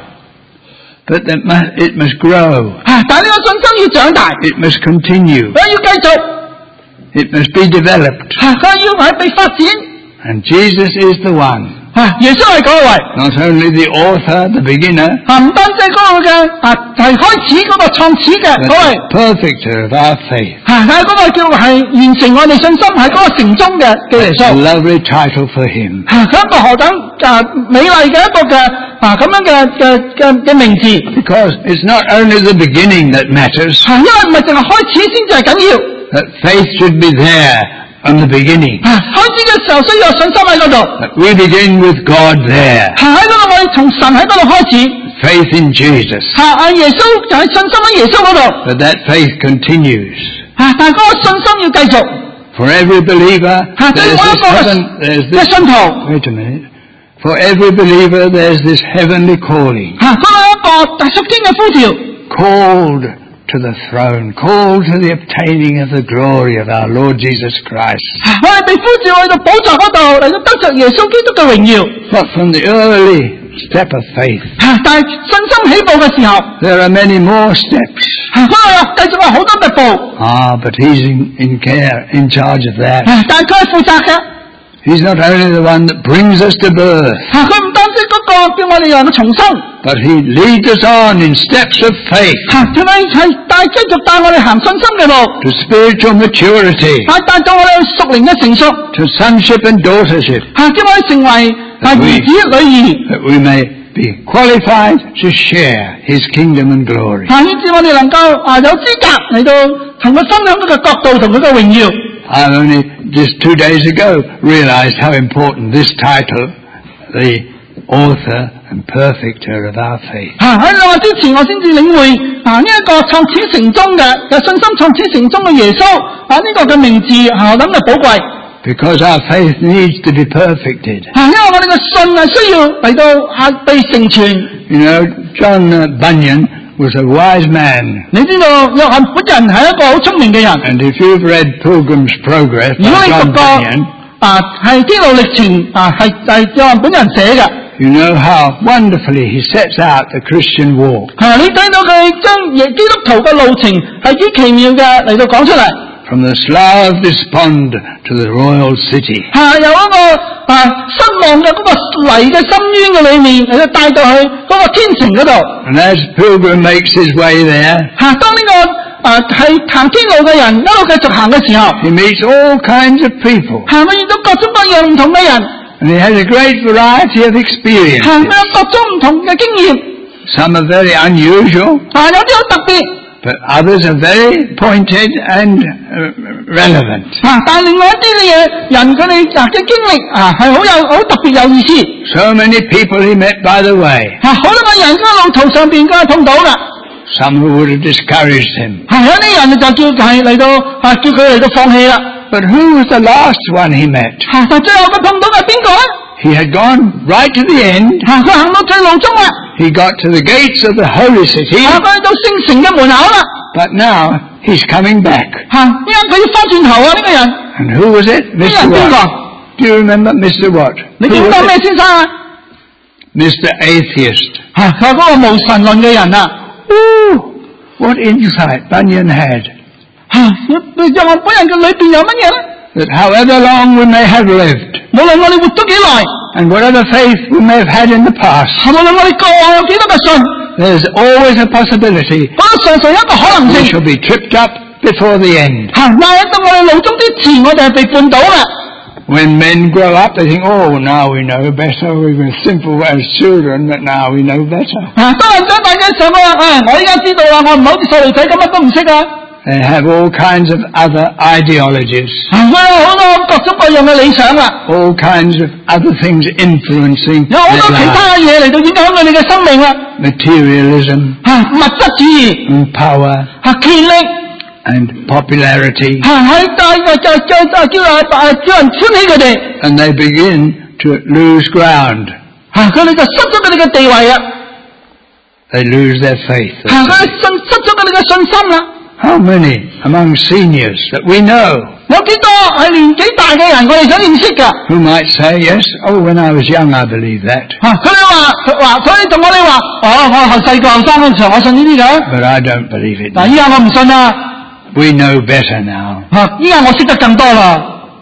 But that must, it must grow. 啊，但係呢個信心要長大， It must continue. 佢要繼續， It must be developed. 啊，佢要係被發展。 And Jesus is the one. 啊，耶穌係嗰個位。 Not only the author, the beginner, 啊，唔單止係嗰個嘅啊，係開始嗰個創始嘅 but 嗰位。 the perfecter of our faith. 啊，係嗰個叫係完成我哋信心，係嗰個成終嘅嘅耶 It's a 穌。 lovely title for him. 啊，佢一個何等啊美麗嘅一個嘅啊咁樣嘅嘅嘅嘅名字。 Because it's not only the beginning that matters. 啊，因為唔係淨係開始先至係緊要。 That faith should be there from the beginning. 啊，開始嘅時候需要有信心喺嗰度。 That we begin with God there. 啊，喺嗰度我哋從神喺嗰度開始。 Faith in Jesus. 啊，啊耶穌就係信心喺耶穌嗰度。 But that faith continues. 啊，但係嗰個信心要繼續。 For every believer, 啊，對 there's 每一 this 個 heaven, there's 嘅 this, 信徒。 wait a minute. For every believer, there's this heavenly calling. 啊，嗰個一個大屬天嘅呼召。 Called to the throne, called to the obtaining of the glory of our Lord Jesus Christ. 我哋被呼召去到寶座嗰度嚟到得着耶穌基督嘅榮耀。 But from the early step of faith, 啊，但係信心起步嘅時候， there are many more steps. 啊，嗰個繼續有好多嘅步。 Ah, but he's in, in care, in charge of that. 啊，但係佢係負責嘅。 He's not only the one that brings us to birth, 啊，佢唔單止嗰個叫我哋能夠重生， but he leads us on in steps of faith 啊，佢係係帶繼續帶我哋行信心嘅路， to spiritual maturity, 啊，帶到我哋屬靈嘅成熟， to sonship and daughtership, 啊，叫我哋成為啊兒子女兒， that we may be qualified to share his kingdom and glory. 啊，以致我哋能夠啊有資格嚟到同佢分享佢嘅國度同佢嘅榮耀。 I only just two days ago realized how important this title, the author and perfecter of our faith. 啊，喺兩日之前我先至領會啊呢一個創始成終嘅有信心創始成終嘅耶穌啊呢個嘅名字何等嘅寶貴。 Because our faith needs to be perfected. 啊，因為我哋嘅信係需要嚟到啊被成全。 You know, John uh, Bunyan was a wise man. 你知道約翰本人係一個好聰明嘅人。 And if you've read Pilgrim's Progress 如果 by 你 John 讀過 Bunyan, 啊係天路歷程啊係係約翰本人寫嘅。 you know how wonderfully he sets out the Christian walk. 啊，你睇到佢將耶基督徒嘅路程係幾奇妙嘅嚟到講出嚟。 From the Slough of Despond to the royal city. 啊，由嗰個啊失望嘅嗰個泥嘅深淵嘅裏面嚟到帶到去嗰個天城嗰度。 And as Pilgrim makes his way there, 啊，當呢、這個啊係行天路嘅人一路繼續行嘅時候， he meets all kinds of people. 行佢遇到各種各樣唔同嘅人， And he has a great variety of experiences. 行佢有各種唔同嘅經驗。 Some are very unusual, 啊，有啲好特別。 but others are very pointed and uh, relevant. 啊，但係另外一啲嘅嘢，人佢哋啊嘅經歷啊係好有好特別有意思。 So many people he met by the way. 啊，好多個人喺路途上邊佢係碰到㗎。 Some who would have discouraged him. 係有啲人就叫係嚟到啊，叫佢嚟到放棄啦。 But who was the last one he met? 啊，但最後佢碰到嘅係邊個咧？ He had gone right to the end. 啊，佢行到最路中啦。 He got to the gates of the holy city. 啊，佢去到聖城嘅門口啦。 But now he's coming back. 啊，因為佢要翻轉頭啊！呢、這個人， And who was it? 呢個 Mister 人邊 What? 個？ Do you remember Mister What? 你記得咩先生啊？ Mister Atheist. 吓，佢係嗰個無神論嘅人啊！ Ooh, what insight Bunyan had. 吓，你就話本人嘅裏邊有乜嘢咧？ That however long we may have lived, 無論我哋活咗幾耐， and whatever faith we may have had in the past, 無論我哋過往有幾多嘅信， there's always a possibility 嗰個常常有一個可能 we 性 shall be tripped up before the end. 吓，但係到我哋路中之前，我哋係被絆倒啦。 When men grow up, they think, oh, now we know better. We were simple as children, but now we know better. 啊，當人長大嘅時候，我話：，唉，我依家知道啦，我唔係好似細路仔咁乜都唔識啊！ They have all kinds of other ideologies, 啊，佢有好多各種各樣嘅理想啦， all kinds of other things influencing 有好 their 多其 lives. 他嘅嘢嚟到影響佢哋嘅生命啦。 Materialism 啊，物質主義， and power 啊，權力， and popularity, 啊，喺大就就就叫叫啊叫人歡喜佢哋， and they begin to lose ground. 啊，佢哋就失咗佢哋嘅地位啊， They lose their faith. 啊，佢哋信失咗佢哋嘅信心啦。 How many among seniors that we know 有幾多係年紀大嘅人，我哋想認識㗎？ who might say, yes, oh, when I was young I believed that, 啊，佢哋話佢話，所以同我哋話，哦，我後細個後生嗰陣時候，我信呢啲㗎。 but I don't believe it. 嗱，依家我唔信啦。 We know better now. 啊，依家我識得更多啦。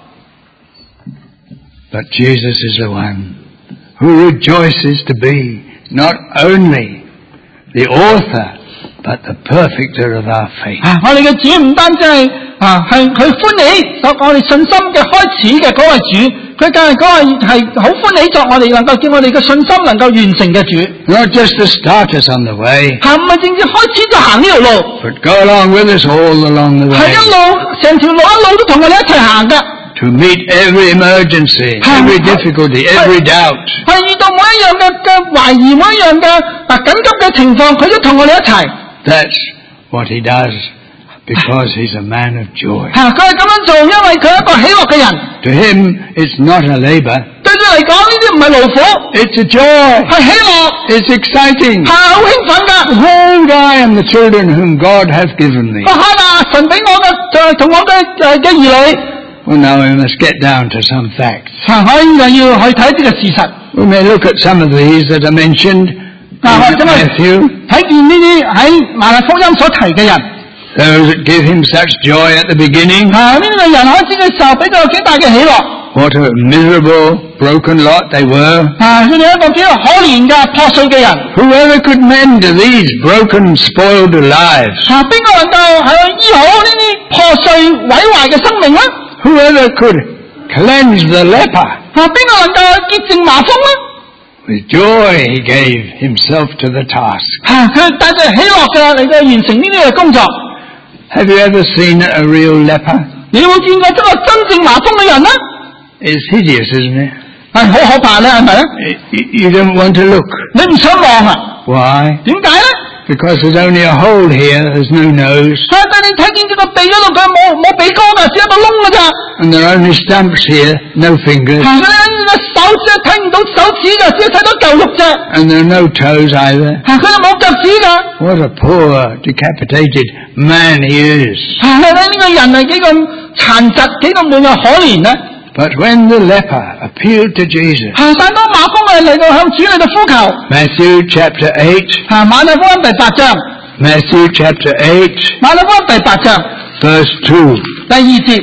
But Jesus is the one who rejoices to be not only the author, but the perfecter of our faith. 啊，我哋嘅主唔單止係啊，係佢歡喜作我哋信心嘅開始嘅嗰位主，佢更係嗰位係好歡喜作我哋能夠叫我哋嘅信心能夠完成嘅主。 Not just to start us on the way, 係唔係正至開始就行呢條路？ but go along with us all along the 係 way 一路成條路一路都同我哋一齊行㗎。 to meet every emergency, every difficulty, every doubt. 係遇到每一樣嘅嘅懷疑，每一樣嘅啊緊急嘅情況，佢都同我哋一齊。 That's what he does because he's a man of joy. 吓，佢係咁樣做，因為佢係一個喜樂嘅人。 To him, it's not a labor, 對佢嚟講，呢啲唔係勞苦， it's a joy. 係喜樂， It's exciting. 係好興奮噶。 Behold, I am the children whom God has given me. 我看啊，神俾我嘅就同我嘅誒嘅兒女。 Well, now we must get down to some facts. 吓，我依家要去睇呢個事實。 We may look at some of these that are mentioned in 嗱，或者我 Matthew. 睇見呢啲喺馬太福音所提嘅人， Those that give him such joy at the beginning. 吓呢個人開始嘅時候俾佢有幾大嘅喜樂。 What a miserable, broken lot they were. 啊，佢哋一個幾個可憐嘅破碎嘅人。 Whoever could mend these broken, spoiled lives? 吓，邊個能夠係去醫好呢啲破碎毀壞嘅生命咧？ Whoever could cleanse the leper? 吓，邊個能夠潔淨麻風咧？ With joy he gave himself to the task. 吓，佢帶着喜樂嘅嚟到完成呢啲嘅工作。 Have you ever seen a real leper? 你有冇見過一個真正麻風嘅人咧？ It's hideous, isn't it? 係好可怕咧，係咪咧？ You, you don't want to look. 你唔想望啊？ Why? 點解咧？ Because there's only a hole here, there's no nose. 係但你睇見呢個鼻嗰度，佢冇冇鼻哥噶，只有一個窿噶咋。 And there are only stumps here, no fingers. 係佢呢個手指睇唔到手指噶，只係睇到嚿肉啫。 And there are no toes either. 係佢又冇腳趾噶。 What a poor, decapitated man he is. 係咧，呢個人係幾咁殘疾，幾咁滿有可憐咧。 But when the leper appealed to Jesus, 係但當馬蜂嘅嚟到向主嚟到呼求， Matthew chapter eight, 係馬太福音第八章， Matthew chapter eight, 馬太福音第八章 verse two. 第二節。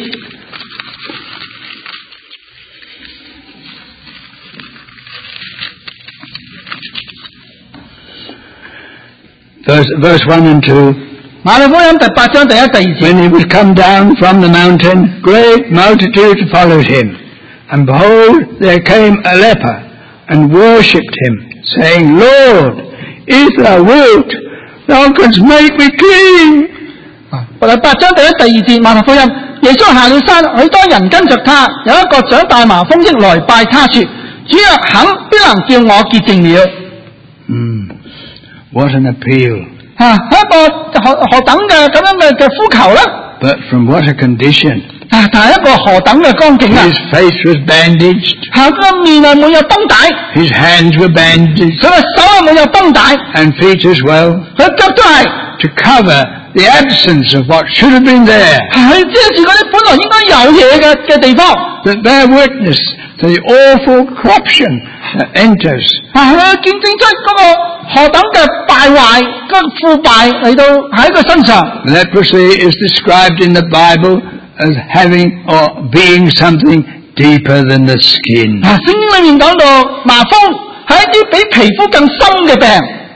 Verse, verse one and two. 馬太福音第八章第一、第二節。 When he was come down from the mountain, great multitudes followed him. And behold, there came a leper, and worshipped him, saying, Lord, if thou wilt, thou canst make me clean. 第八章第一、第二節馬太福音，耶穌下了山，許多人跟着他。有一個長大麻風的來拜他說：主若肯，必能叫我潔淨了。 Mm, what an appeal. 啊，一個何何等嘅咁樣嘅嘅呼求咧？ But from what a condition. 啊，但係一個何等嘅光景啊！ His face was bandaged. 佢個面啊滿有繃帶， His hands were bandaged. 佢個手啊滿有繃帶， And feet as well. 佢腳都係 To cover the absence of what should have been there. 係遮住嗰啲本來應該有嘢嘅嘅地方。 That bear witness to the awful corruption that enters. 啊，佢見證出嗰個何等嘅敗壞、個腐敗嚟到喺佢身上。 Leprosy is described in the Bible as having or being something deeper than the skin. 啊，聖經裏面講到麻風係一啲比皮膚更深嘅病。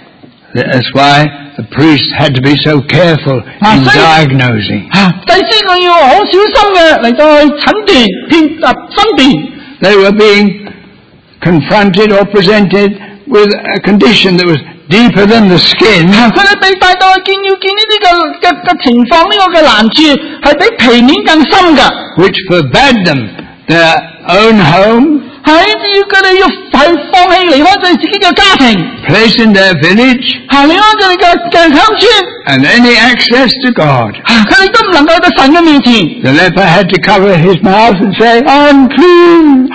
That's why the priest had to be so careful in diagnosing. 啊，祭司佢要好小心嘅嚟到去診斷、辨啊分辨。 They were being confronted or presented with a condition that was deeper than the skin. 佢哋被帶到去見要見呢啲嘅嘅嘅情況，呢個嘅難處係比皮面更深嘅。 Which forbade them their own home. 係要佢哋要係放棄離開佢哋自己嘅家庭 ，place in their village， 係離開佢哋嘅嘅鄉村 ，and any access to God。 佢哋都唔能夠到神嘅面前。 The leper had to cover his mouth and say unclean,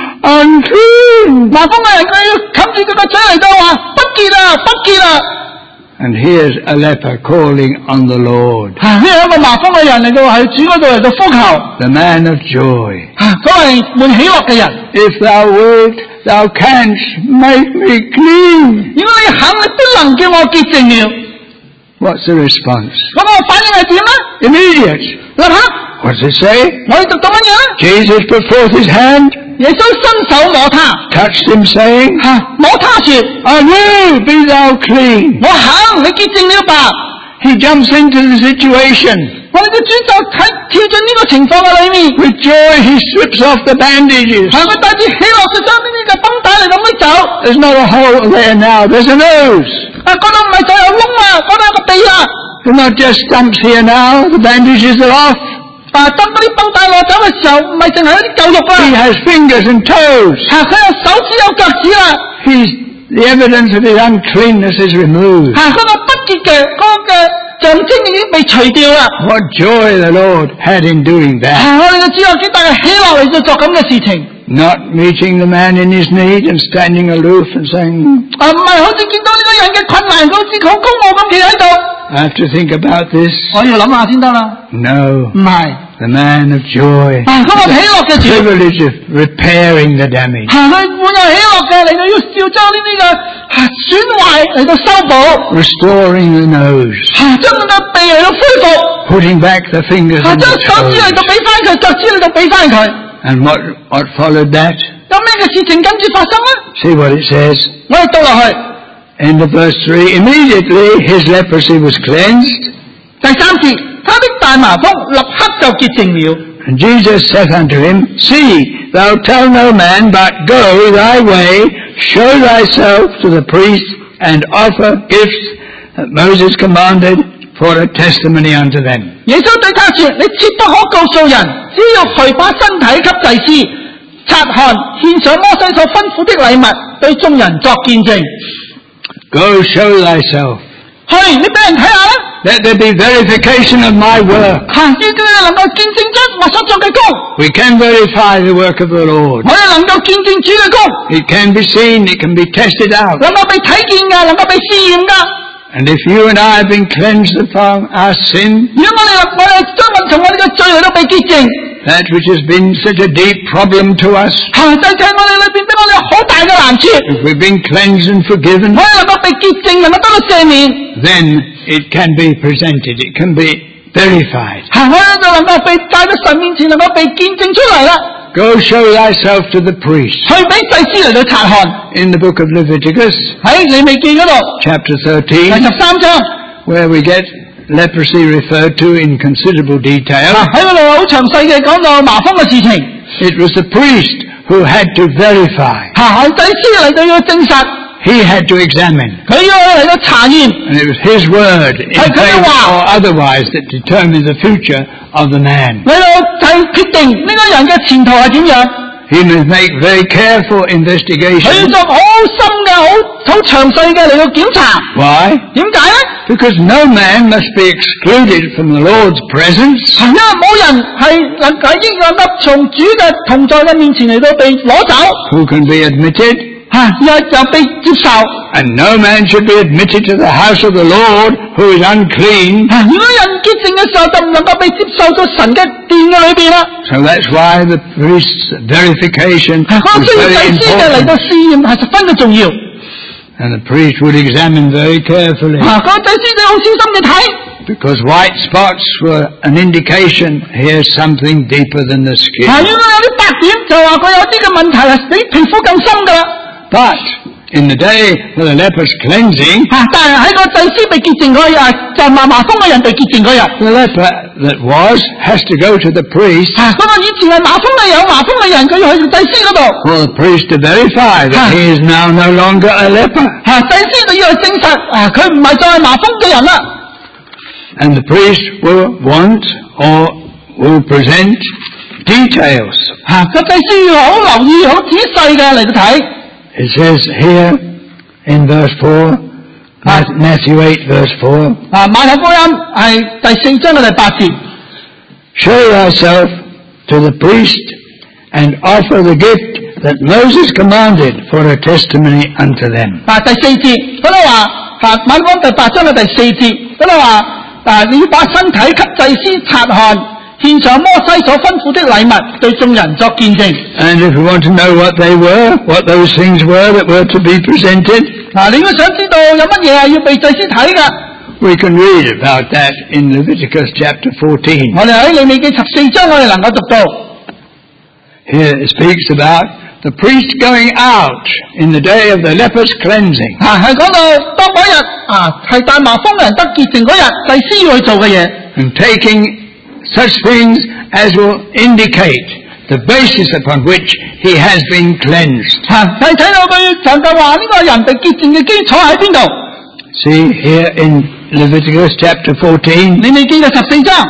unclean。 麻風嘅人佢要冚住佢個嘴嚟到話不潔啦，不潔啦。 And here's a leper calling on the Lord. 呢係一個麻風嘅人嚟到喺主嗰度嚟到呼求。 The man of joy。 嗰係滿喜樂嘅人。 If thou wilt, thou canst make me clean。 如果你肯，你都能叫我潔淨了。 What's the response？ 咁我反應係點咧 ？Immediate。 立刻。 What's it say？ 我哋讀到乜嘢咧 ？Jesus put forth his hand。 耶穌伸手摸他 touched him, saying, 摸他說 I will be thou clean. 我肯，你潔淨了吧。 He jumps into the situation. 我哋嘅主就喺跳進呢個情況嘅裏面 With joy, he strips off the bandages. 係佢帶住喜樂就將呢啲嘅繃帶嚟咁樣走 There's not a hole there now, there's a nose. 啊，嗰度唔係就有窿啊，嗰度有個鼻啊 They're not just stumps here now, the bandages are off. 啊，當嗰啲繃帶攞走嘅時候，唔係淨係一啲舊肉啊 He has fingers and toes. 啊，佢有手指有腳趾啦 He's, the evidence of his uncleanness is removed. 啊，嗰個不潔嘅嗰個嘅象徵已經被除掉啦 What joy the Lord had in doing that. 啊，我哋嘅主有幾大嘅喜樂嚟到做咁嘅事情 Not meeting the man in his need and standing aloof and saying, 啊，唔係好似見到呢個人嘅困難，好似好高傲咁企喺度 I have to think about this. 我要諗下先得啦 No. 唔係 The man of joy. 啊，嗰個喜樂嘅 The 主 privilege of repairing the damage. 係佢滿有喜樂嘅嚟到要要將呢啲嘅損壞嚟到修補 Restoring the nose. 係將佢嘅鼻嚟到恢復 Putting back the fingers 係 and 將 the 手指嚟 toes. 到俾翻佢，腳趾嚟到俾翻佢 And what, what followed that? 有咩嘅事情跟住發生咧 See what it says. 我哋讀落去 End of verse three. Immediately his leprosy was cleansed. 第三節，他的大麻風立刻就潔淨了 And Jesus said unto him, See, thou tell no man, but go thy way, show thyself to the priest, and offer gifts that Moses commanded for a testimony unto them. 耶穌對他說：你切不可告訴人，只要去把身體給祭司察看，獻上摩西所吩咐的禮物，對眾人作見證。 Go show thyself. 去，你俾人睇下啦。 Let there be verification of my work. 嚇，要叫你能夠見證出我所做嘅工。 We can verify the work of the Lord. 我哋能夠見證主嘅工， It can be seen, it can be tested out. 能夠被睇見㗎，能夠被試驗㗎。 And if you and I have been cleansed from our sin, 如果我哋我哋將我從我哋嘅罪嚟到被潔淨， that which has been such a deep problem to us, 嚇，就係我哋裏邊俾我哋好大嘅難處。 if we've been cleansed and forgiven, 我哋能夠被潔淨，能夠得到赦免， then it can be presented, it can be verified. 嚇，我哋就能夠被帶到神面前，能夠被見證出嚟啦。 Go show thyself to the priest. 去俾祭司嚟到察看。 In the book of Leviticus, 喺利未記嗰度 chapter 第 thirteen, 十三章， where we get leprosy referred to in considerable detail, 喺嗰度好詳細嘅講到麻風嘅事情。 it was the priest who had to verify. 嚇，係祭司嚟到要證實， He had to examine. 佢要嚟到查驗。 And it was his word, in Hey, faith wow. or otherwise, that determined the future of the man. 嚟到係決定呢個人嘅前途係點樣。 He must make very careful 佢要 investigation. 做好深嘅、好好詳細嘅嚟到檢查。 Why? 點解咧？ Because no man must be excluded from the Lord's presence. 係因為冇人係能喺應能夠從主嘅同在嘅面前嚟到被攞走， Who can be admitted? 嚇又又被接受。 And no man should be admitted to the house of the Lord who is unclean. 啊，如果人潔淨嘅時候，就唔能夠被接受到神嘅殿嘅裏邊啦。 So that's why the priest's verification 嗰 was 個需要 very 祭司嘅嚟 important. 到試驗係十分嘅重要。 And the priest would examine very carefully. 啊，嗰個祭司你好小心嘅睇。 Because white spots were an indication here's something deeper than the 啊， skin. 如果有啲白點，就話佢有啲嘅問題係比皮膚更深噶啦。 But in the day for the leper's cleansing, 啊，但係喺個祭司被潔淨嗰日，就麻麻風嘅人被潔淨嗰日。 the leper that was has to go to the priest 啊，嗰個以前係麻風嘅有麻風嘅人，佢要去祭司嗰度。 for the priest to verify that he is now no longer a leper. 啊，祭司就要去證實，啊，佢唔係再係麻風嘅人啦。 And the priest will want or will present details. 啊，個祭司要好留意、好仔細嘅嚟到睇。 It says here in verse four, Matthew eight verse four, 啊，馬太福音係第四章嘅第八節。 Show thyself to the priest and offer the gift that Moses commanded for a testimony unto them. 啊，第四節嗰度話，啊，馬太福音第八章嘅第四節嗰度話，啊，你要把身體給祭司察看，獻上摩西所吩咐的禮物，對眾人作見證。 And if you want to know what they were, what those things were that were to be presented, 嗱，你如果想知道有乜嘢係要被祭司睇㗎， we can read about that in Leviticus chapter fourteen. 我哋喺利未記十四章我哋能夠讀到。 Here it speaks about the priest going out in the day of the leper's cleansing. 啊，係講到當嗰日啊係大麻風人得潔淨嗰日，祭司要去做嘅嘢。 And taking such things as will indicate the basis upon which he has been cleansed. 啊，係睇到佢就就話呢個人被潔淨嘅基礎喺邊度？ See here in Leviticus chapter fourteen, 利未記嘅十四章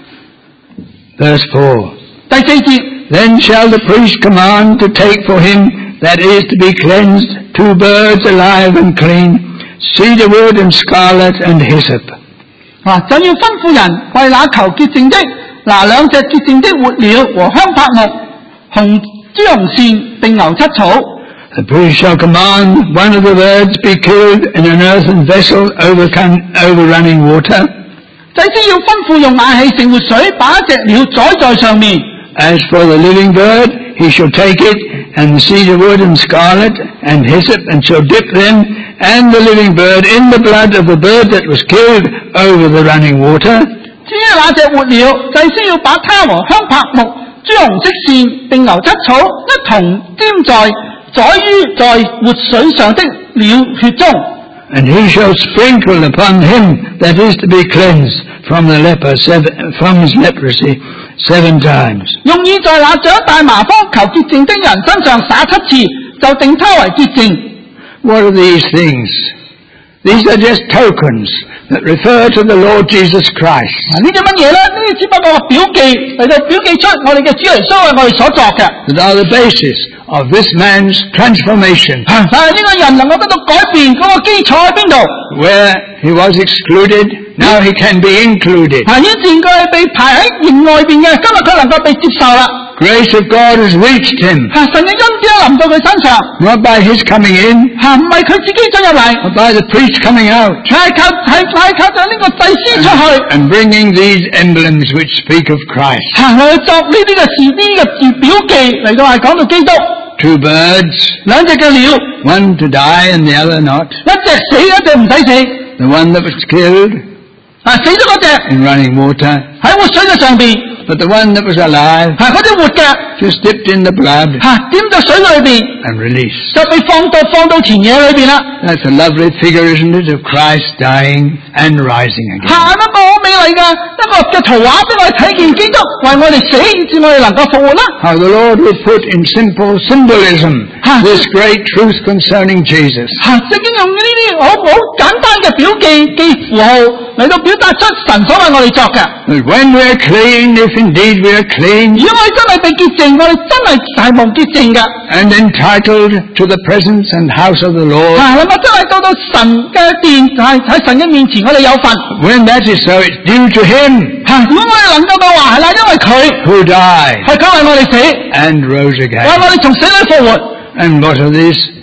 verse four. 第四節。 Then shall the priest command to take for him that is to be cleansed two birds alive and clean, cedar wood and scarlet and hyssop. 啊，就要吩咐人為那求潔淨的拿兩隻潔淨的活鳥和香柏木、紅朱紅線並牛膝草。 The priest shall command one of the birds be killed in an earthen vessel over, over running water. 祭司要吩咐用瓦器盛活水，把一隻鳥宰在上面。 As for the living bird, he shall take it, and the cedar wood and scarlet and hyssop, and shall dip them and the living bird in the blood of the bird that was killed over the running water. 至於那隻活鳥，祭司要把它和香柏木、朱紅色線並牛膝草一同沾在宰於在活水上的鳥血中。 And he shall sprinkle upon him that is to be cleansed from the leper seven, from his leprosy seven times. 用意在那長大麻風求潔淨的人身上灑七次，就定他為潔淨。 What are these things? These are just tokens that refer to the Lord Jesus Christ. 呢啲乜嘢咧？呢啲只不過係表記嚟到表記出我哋嘅主耶穌係我哋所作嘅。 That are the basis of this man's transformation. 但係呢個人能夠得到改變嗰個基礎喺邊度？ Where he was excluded, now he can be included. 啊，以前佢係被排喺營外邊嘅，今日佢能夠被接受啦。 Grace of God has reached him. 啊，神嘅恩典臨到佢身上， Not by his coming in, 啊，唔係佢自己進入嚟， but by the priest coming out. 係靠係係靠咗呢個祭司出去， And bringing these emblems which speak of Christ. 啊，嚟作呢啲嘅事，呢啲嘅字表記嚟到係講到基督。 Two birds, 兩隻嘅鳥， one to die and the other not. 一隻死，一隻唔使死。 The one that was killed 啊，死咗嗰隻 in running water, 喺活水嘅上邊， but the one that was alive 係嗰隻活嘅， just dipped in the blood 吓點到水裏邊， and released. 就被放到放到田野裏邊啦。 That's a lovely figure, isn't it, of Christ dying and rising 吓 again. 一個好美麗嘅一個嘅圖畫，俾我哋睇見基督為我哋死，以致我哋能夠復活啦。 How the Lord would put in simple symbolism this great truth concerning Jesus. 吓，聖經用呢啲好好簡單嘅表記記符號嚟到表達出神所為我哋作嘅。 That when we are clean, if indeed we are clean, 如果我哋真係被潔淨，我哋真係係蒙潔淨嘅。 and entitled to the presence and house of the Lord, 吓，咁啊真係到到神嘅殿，係喺神嘅面前，我哋有份。 when that is so, it's due to Him 吓，如果我哋能夠嘅話，係啦，因為佢 who died 係佢為我哋死， and rose 為 again. 我哋從死裏復活。 And what are these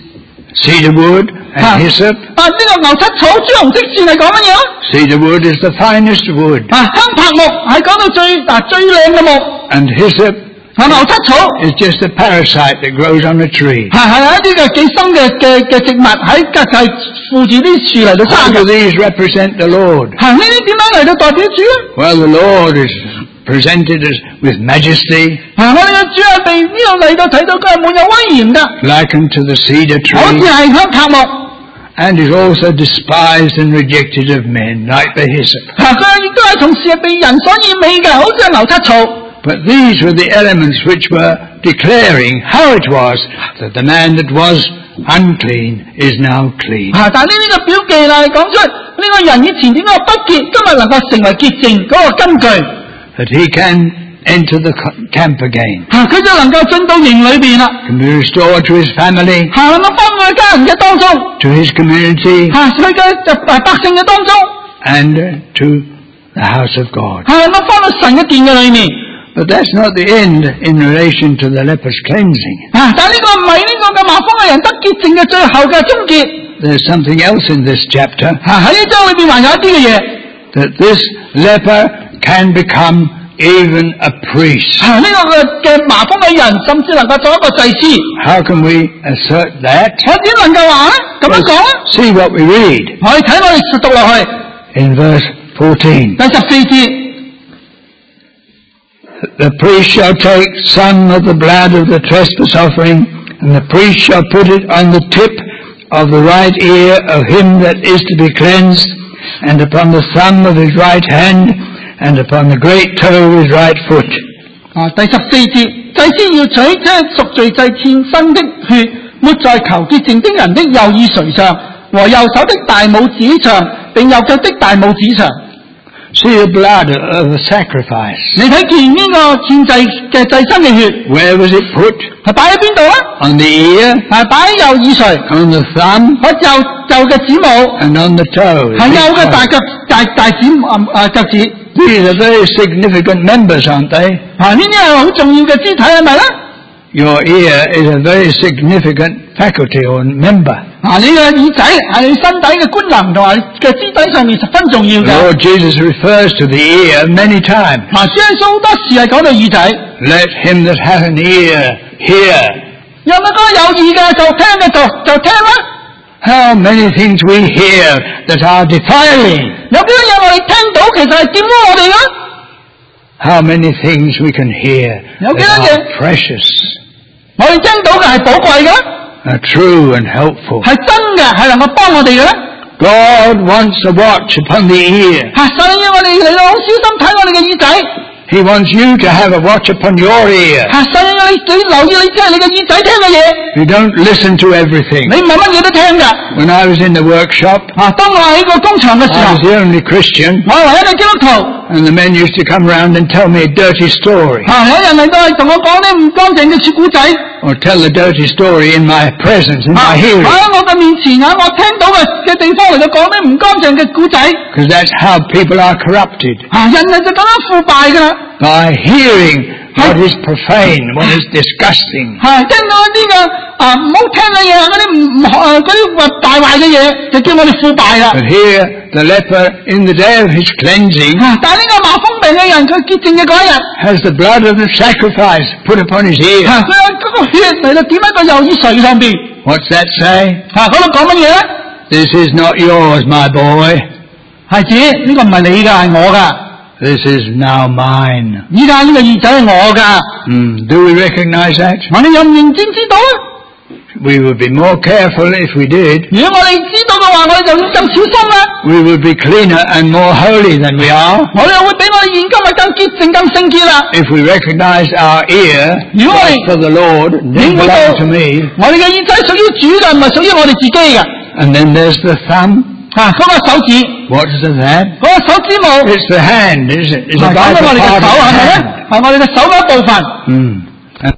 cedar wood and hyssop. 啊，呢、這個牛膝草、朱紅色線係講乜嘢啊？ Cedar wood is the finest wood. 啊，香柏木係講到最啊最靚嘅木。 And hyssop 啊，牛膝草 is just a parasite that grows on a tree. 係係一啲嘅寄生嘅嘅嘅植物喺就係附住啲樹嚟到 How 生 do 嘅。 these represent the Lord? 係呢啲點樣嚟到代表主咧？ Well, the Lord is presented as with majesty, 啊，我哋嘅主係被呢度嚟到睇到佢係滿有威嚴嘅， likened to the cedar 好似 tree, 係香柏木。 and is also despised and rejected of men, like the hyssop. 啊，佢亦都係同時係被人所厭美嘅，好似係牛膝草。 But these were the elements which were declaring how it was that the man that was unclean is now clean. 啊，但係呢啲嘅表記啦，講出呢個人以前點解不潔，今日能夠成為潔淨嗰個根據。 That he can enter the camp again, 啊，佢就能夠進到營裏邊啦， can be restored to his family, 行能夠翻去家人嘅當中， to his community, 啊，去嘅百姓嘅當中， and to the house of God. 啊，能夠翻到神嘅殿嘅裏面。 But that's not the end in relation to the leper's cleansing. 啊，但係呢個唔係呢個嘅麻風嘅人得潔淨嘅最後嘅終結。 There's something else in this chapter, 啊，喺呢章裏邊還有一啲嘅嘢。 that this leper can become even a priest. 啊，呢、這個嘅嘅麻風嘅人甚至能夠做一個祭司。 How can we assert that? 我點能夠話咧？咁樣講咧？ See what we read 我哋睇我哋讀落去 in verse fourteen. 第十四節。 The priest shall take some of the blood of the trespass offering, and the priest shall put it on the tip of the right ear of him that is to be cleansed, and upon the thumb of his right hand, and upon the great toe of his right foot. 啊，第十四節，祭司要取這贖罪祭獻身的血，抹在求潔淨的人的右耳垂上，和右手的大拇指上，並右腳的大拇指上。 See the blood of the sacrifice. 你睇見呢個獻祭嘅祭牲嘅血 Where was it put? 係擺喺邊度啊？ On the ear, 係擺喺右耳垂， on the thumb, 喺右右嘅指拇， and on the toe. 係右嘅大腳大大指啊腳趾。 These are very significant members, aren't they? 啊，呢啲係好重要嘅肢體係咪咧？ Your ear is a very significant faculty or member. 啊，你嘅耳仔係你身體嘅官能同埋嘅肢體上面十分重要 The 嘅。 Lord Jesus refers to the ear many times. 啊，主耶穌好多時係講到耳仔， Let him that hath an ear hear. 有乜嗰有耳嘅就聽嘅就就聽啦。 How many things we hear that are defiling. 有幾多嘢我哋聽到其實係玷污我哋嘅？ How many things we can hear 有幾 that 多嘢 are precious, 我哋聽到嘅係寶貴嘅， are true and helpful. 係真嘅，係能夠幫我哋嘅咧。 God wants a watch upon the ear. 嚇，所以我哋嚟到好小心睇我哋嘅耳仔。 He wants you to have a watch upon your ear. 嚇，所以我哋你留意你即係你嘅耳仔聽嘅嘢， You don't listen to everything. 你唔係乜嘢都聽㗎。 When I was in the workshop, 啊，當我喺個工場嘅時 I 候 was，the only Christian, 我係唯一嘅基督徒。 and the men used to come round and tell me a dirty story, 啊，有人嚟到係同我講啲唔乾淨嘅説古仔。 or tell the dirty story in my presence, in 啊， my 喺 hearing, 我嘅面前啊，我聽到嘅嘅地方嚟到講啲唔乾淨嘅古仔。 because that's how people are corrupted, 啊，人係就咁樣腐敗㗎啦。 by hearing what is profane, what is disgusting. 係聽到一啲嘅啊唔好聽嘅嘢，嗰啲唔唔誒嗰啲壞敗壞嘅嘢，就叫我哋腐敗啦。 But here, the leper, in the day of his cleansing, 啊，但係呢個麻風病嘅人，佢潔淨嘅嗰一日， has the blood of the sacrifice put upon his ear. 啊，佢有嗰個血嚟到點喺個右耳垂上邊。 What's that say? 啊，嗰度講乜嘢咧？ This is not yours, my boy. 孩子，呢個唔係你㗎，係我㗎。 This is now mine. 依家呢個耳仔係我㗎。 Hmm. Do we recognize that? 我哋有唔認真知道啊？ We would be more careful if we did. 如果我哋知道嘅話，我哋就要更小心啦。 We would be cleaner and more holy than we are 我哋會比我哋現今係更潔淨、更聖潔啦。 if we recognize our ear You was are- for the Lord, it didn't You belong are- to me. 我哋嘅耳仔屬於主嘅，唔係屬於我哋自己嘅。 And then there's the thumb. 啊，嗰、個手指， What is that? 嗰、個手指母， It's the hand, isn't it? It's 係 a 講緊 vital 我哋嘅 part 手， of 係 the 咪咧？ hand. 係我哋嘅手嘅一部分。 Hmm. And,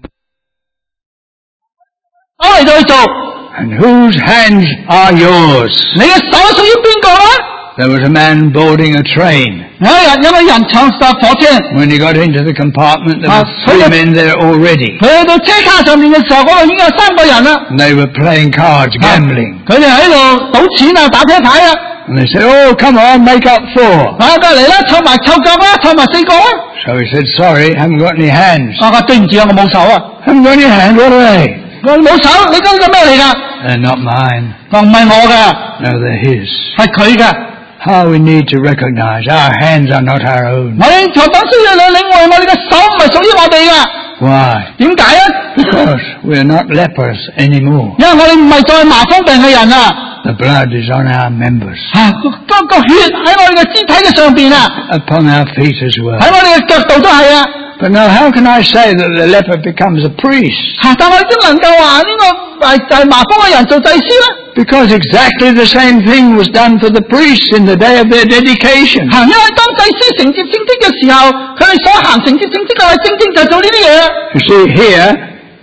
手嚟到去做， and whose hands are yours? 你嘅手屬於邊個咧？ There was a man boarding a train. 有一日有個人坐搭火車， When he got into the compartment, there were Ah, three so- men there already. 佢去到車卡上面嘅時候，嗰度已經有三個人啦。 And they were playing cards, gambling. 佢哋喺度賭錢啊，打啤牌啊。 And they said, oh, come on, make up four. 啊，隔嚟啦，湊埋湊夠啦，湊埋四個啊。 So he said, sorry, haven't got any hands. 啊，對唔住啊，我冇手啊。 Haven't got any hands, what are they? 我冇手，你講緊咩嚟㗎？ They're not mine. 我唔係我㗎， No, they're his. 係佢㗎。 How we need to recognize our hands are not our own. 我哋同等需要你領會，我哋嘅手唔係屬於我哋㗎。 Why? 點解啊？ Because we're not lepers anymore. 因為我哋唔係再麻風病嘅人啊。 The blood is on our members, 啊，個個血喺我哋嘅肢體嘅上邊啊， upon our feet as well. 喺我哋嘅腳度都係啊。 But now how can I say that the leper becomes a priest? 嚇！但係都能夠話呢個係就係麻風嘅人做祭司咧。 Because exactly the same thing was done for the priests in the day of their dedication. 嚇！因為當祭司承接聖職嘅時候，佢哋所行承接聖職嘅係正正就係做呢啲嘢。 You see, here,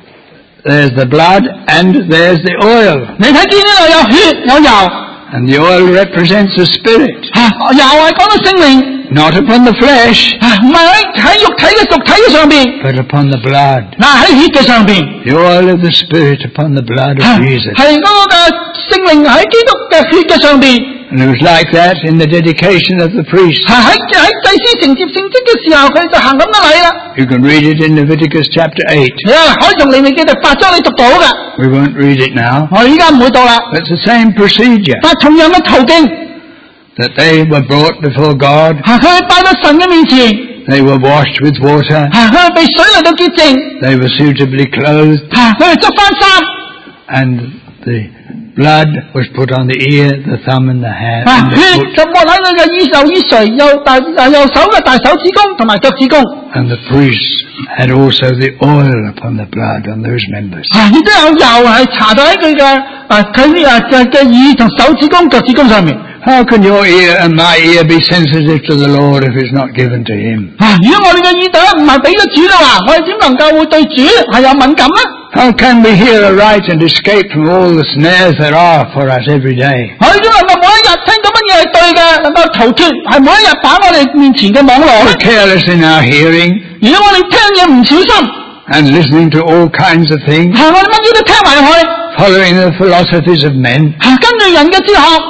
there's the blood and there's the oil. 你睇見呢度有血有油， And the oil represents the spirit, 嚇！油係講到聖靈， not upon the flesh, 嚇唔係喺喺肉體嘅肉體嘅上邊， but upon the blood. 嗱喺血嘅上邊， The oil of the spirit upon the blood 嚇 of Jesus. 係嗰個嘅聖靈喺基督嘅血嘅上邊。 And it was like that in the dedication of the priest. 係喺喺祭司承接聖職嘅時候，佢就行咁嘅禮啦。 You can read it in Leviticus chapter eight. 你啊，可以從利未記第八章你讀到嘅。 We won't read it now. 我哋依家唔會讀啦。 But it's the same procedure, 但同樣嘅途徑， that they were brought before God, 嚇佢哋拜到神嘅面前， they were washed with water, 嚇佢哋被水嚟到潔淨， they were suitably clothed, 嚇佢哋執翻衫， and the blood was put on the ear, the thumb and the hand 嚇 and the 血 foot, 就抹喺佢嘅衣袖、衣垂、右大右手嘅大手指公同埋腳趾公， and the priests had also the oil upon the blood on those members. 嚇亦都有油係搽咗喺佢嘅啊佢呢啊嘅嘅耳同手指公、腳趾公上面。 How can your ear and my ear be sensitive to the Lord if it's not given to Him? 嚇如果我哋嘅耳朵唔係俾咗主嘅話，我哋點能夠會對主係有敏感呢？ How can we hear aright and escape from all the snares there are for us every day? 我哋點能夠每一日聽到乜嘢係對嘅，能夠逃脫係每一日擺我哋面前嘅網絡 We're 咧？ careless in our hearing 如果我哋聽嘢唔小心， and listening to all kinds of things, 係我哋乜嘢都聽埋去， following the philosophies of men, 係跟住人嘅哲學，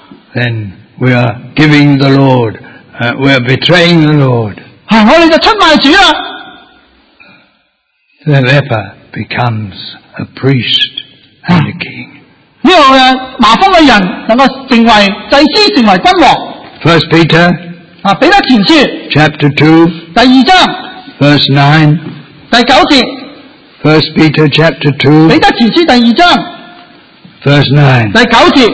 then we are giving the Lord, uh, we are betraying the Lord. 係我哋就出賣主啦。 The leper becomes a priest and a king. 呢個嘅麻風嘅人能夠成為祭司，成為君王。 First Peter 啊，彼得前書 chapter two, 第二章 verse nine. 第九節， First Peter chapter two, 彼得前書第二章 verse nine. 第九節，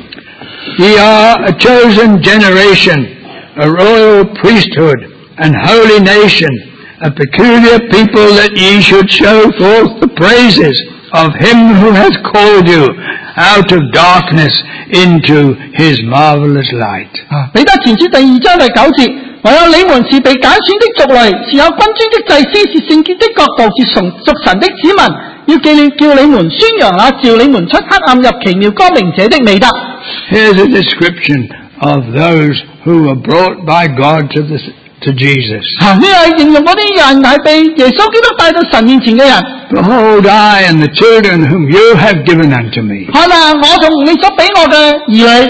Ye are a chosen generation, a royal priesthood, and holy nation, a peculiar people, that ye should show forth the praises of him who hath called you out of darkness into his marvelous light. 啊，彼得前書第二章第九節，唯有你們是被揀選的族類，是有君尊的祭司，是聖潔的國度，是屬屬神的子民，要紀念叫你們宣揚那召你們出黑暗入奇妙光明者的美德。 Here's a description of those who were brought by God to, the, to Jesus. 啊，呢係形容嗰啲人係被耶穌基督帶到神面前嘅人。 Behold, I and the children whom you have given unto me, 看啊，我從你所俾我嘅兒女，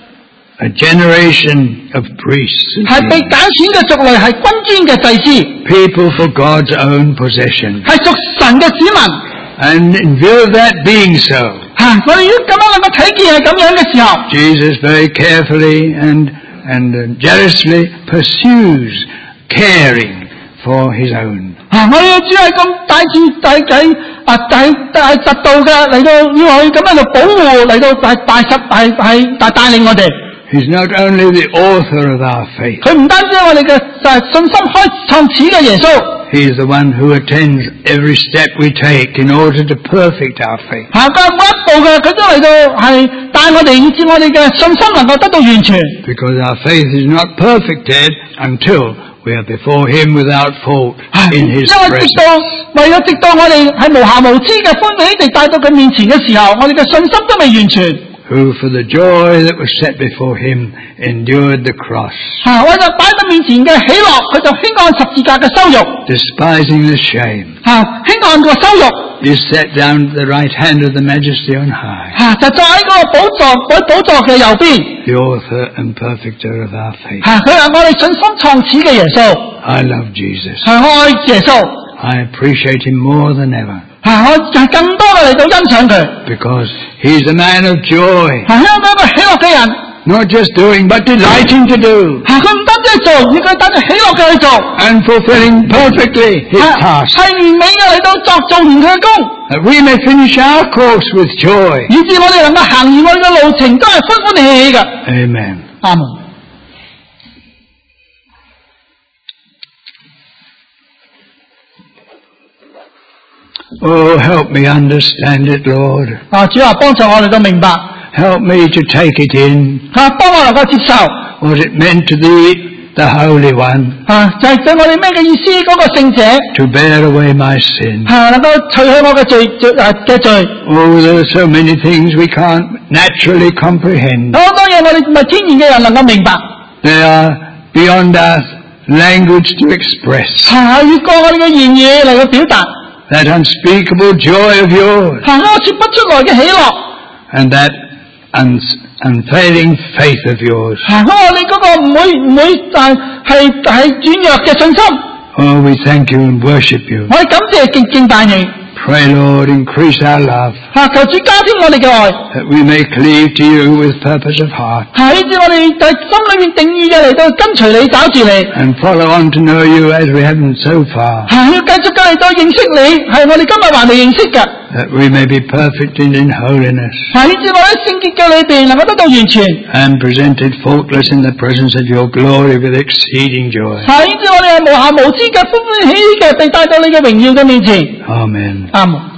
a generation of priests, and 係被 kings, 揀選嘅族類，係君尊嘅祭司， people for God's own possession. 係屬神嘅子民。 And in view of that being so, 啊，我哋如果咁樣能夠睇見係咁樣嘅時候， Jesus very carefully and, and uh, jealously pursues caring for his own. 啊，我哋要主係咁帶住大計啊大大實度嘅嚟到要去咁樣嚟保護，嚟到大大實係係大帶領我哋。 He's not only the author of our faith, 佢唔單止係我哋嘅就係信心開創始嘅耶穌， he is the one who attends every step we take in order to perfect our faith. 行嘅每一步嘅，佢都嚟到係帶我哋，以致我哋嘅信心能夠得到完全。 Because our faith is not perfected until we are before him without fault in his 因為直到 presence. 為咗直到我哋係無瑕無疵嘅歡喜地帶到佢面前嘅時候，我哋嘅信心都未完全。 who for the joy that was set before him endured the cross, 吓為咗擺喺面前嘅喜樂，佢就輕看十字架嘅羞辱， despising the shame, 吓輕看個羞辱， is set down at the right hand of the Majesty on high, 吓就坐喺嗰個寶座喺寶座嘅右邊， the author and perfecter of our faith. 吓佢係我哋信心創始嘅耶穌， I love Jesus. 係愛耶穌， I appreciate him more than ever 吓我係更多嘅嚟到欣賞佢， because he's a man of joy, 係香港一個喜樂嘅人， not just doing but delighting to do 吓佢唔單止係做，而佢帶住喜樂嘅去做， and fulfilling perfectly his 係 task, 係完美嘅嚟到作做完佢嘅工， that we may finish our course with joy. 以致我哋能夠行完我哋嘅路程都係歡歡喜喜嘅。 Amen. 阿門。 Oh, help me understand it, Lord. 啊，主啊，幫助我哋都明白， Help me to take it in, 吓幫我能夠接受， what it meant to be the Holy One, 啊就係對我哋咩嘅意思？嗰、個聖者， to bear away my sin. 吓能夠除去我嘅罪罪誒嘅罪。 Oh, there are so many things we can't naturally comprehend. 好多嘢我哋唔係天然嘅人能夠明白， They are beyond our language to express. 吓越過我哋嘅言語嚟去表達， That unspeakable joy of yours 吓嗰個說不出來嘅喜樂， and that uns- unfailing faith of yours. 吓嗰個你嗰個唔會唔會誒係係軟弱嘅信心。 Oh, we thank you and worship you. 我哋感謝敬敬拜你， Pray, Lord, increase our love, 吓求主加添我哋嘅愛， that we may cleave to you with purpose of heart 吓以致我哋喺心裏面定義嘅嚟到跟隨你，找住你。 and follow on to know you as we haven't so far, 係要繼續嘅嚟到認識你，係我哋今日還未認識嘅， that we may be perfect and in holiness 係以致我喺聖潔嘅裏邊能夠得到完全， and presented faultless in the presence of your glory with exceeding joy. 係以致我哋係無瑕無疵嘅歡歡喜喜嘅被帶到你嘅榮耀嘅面前。 Amen. 阿門。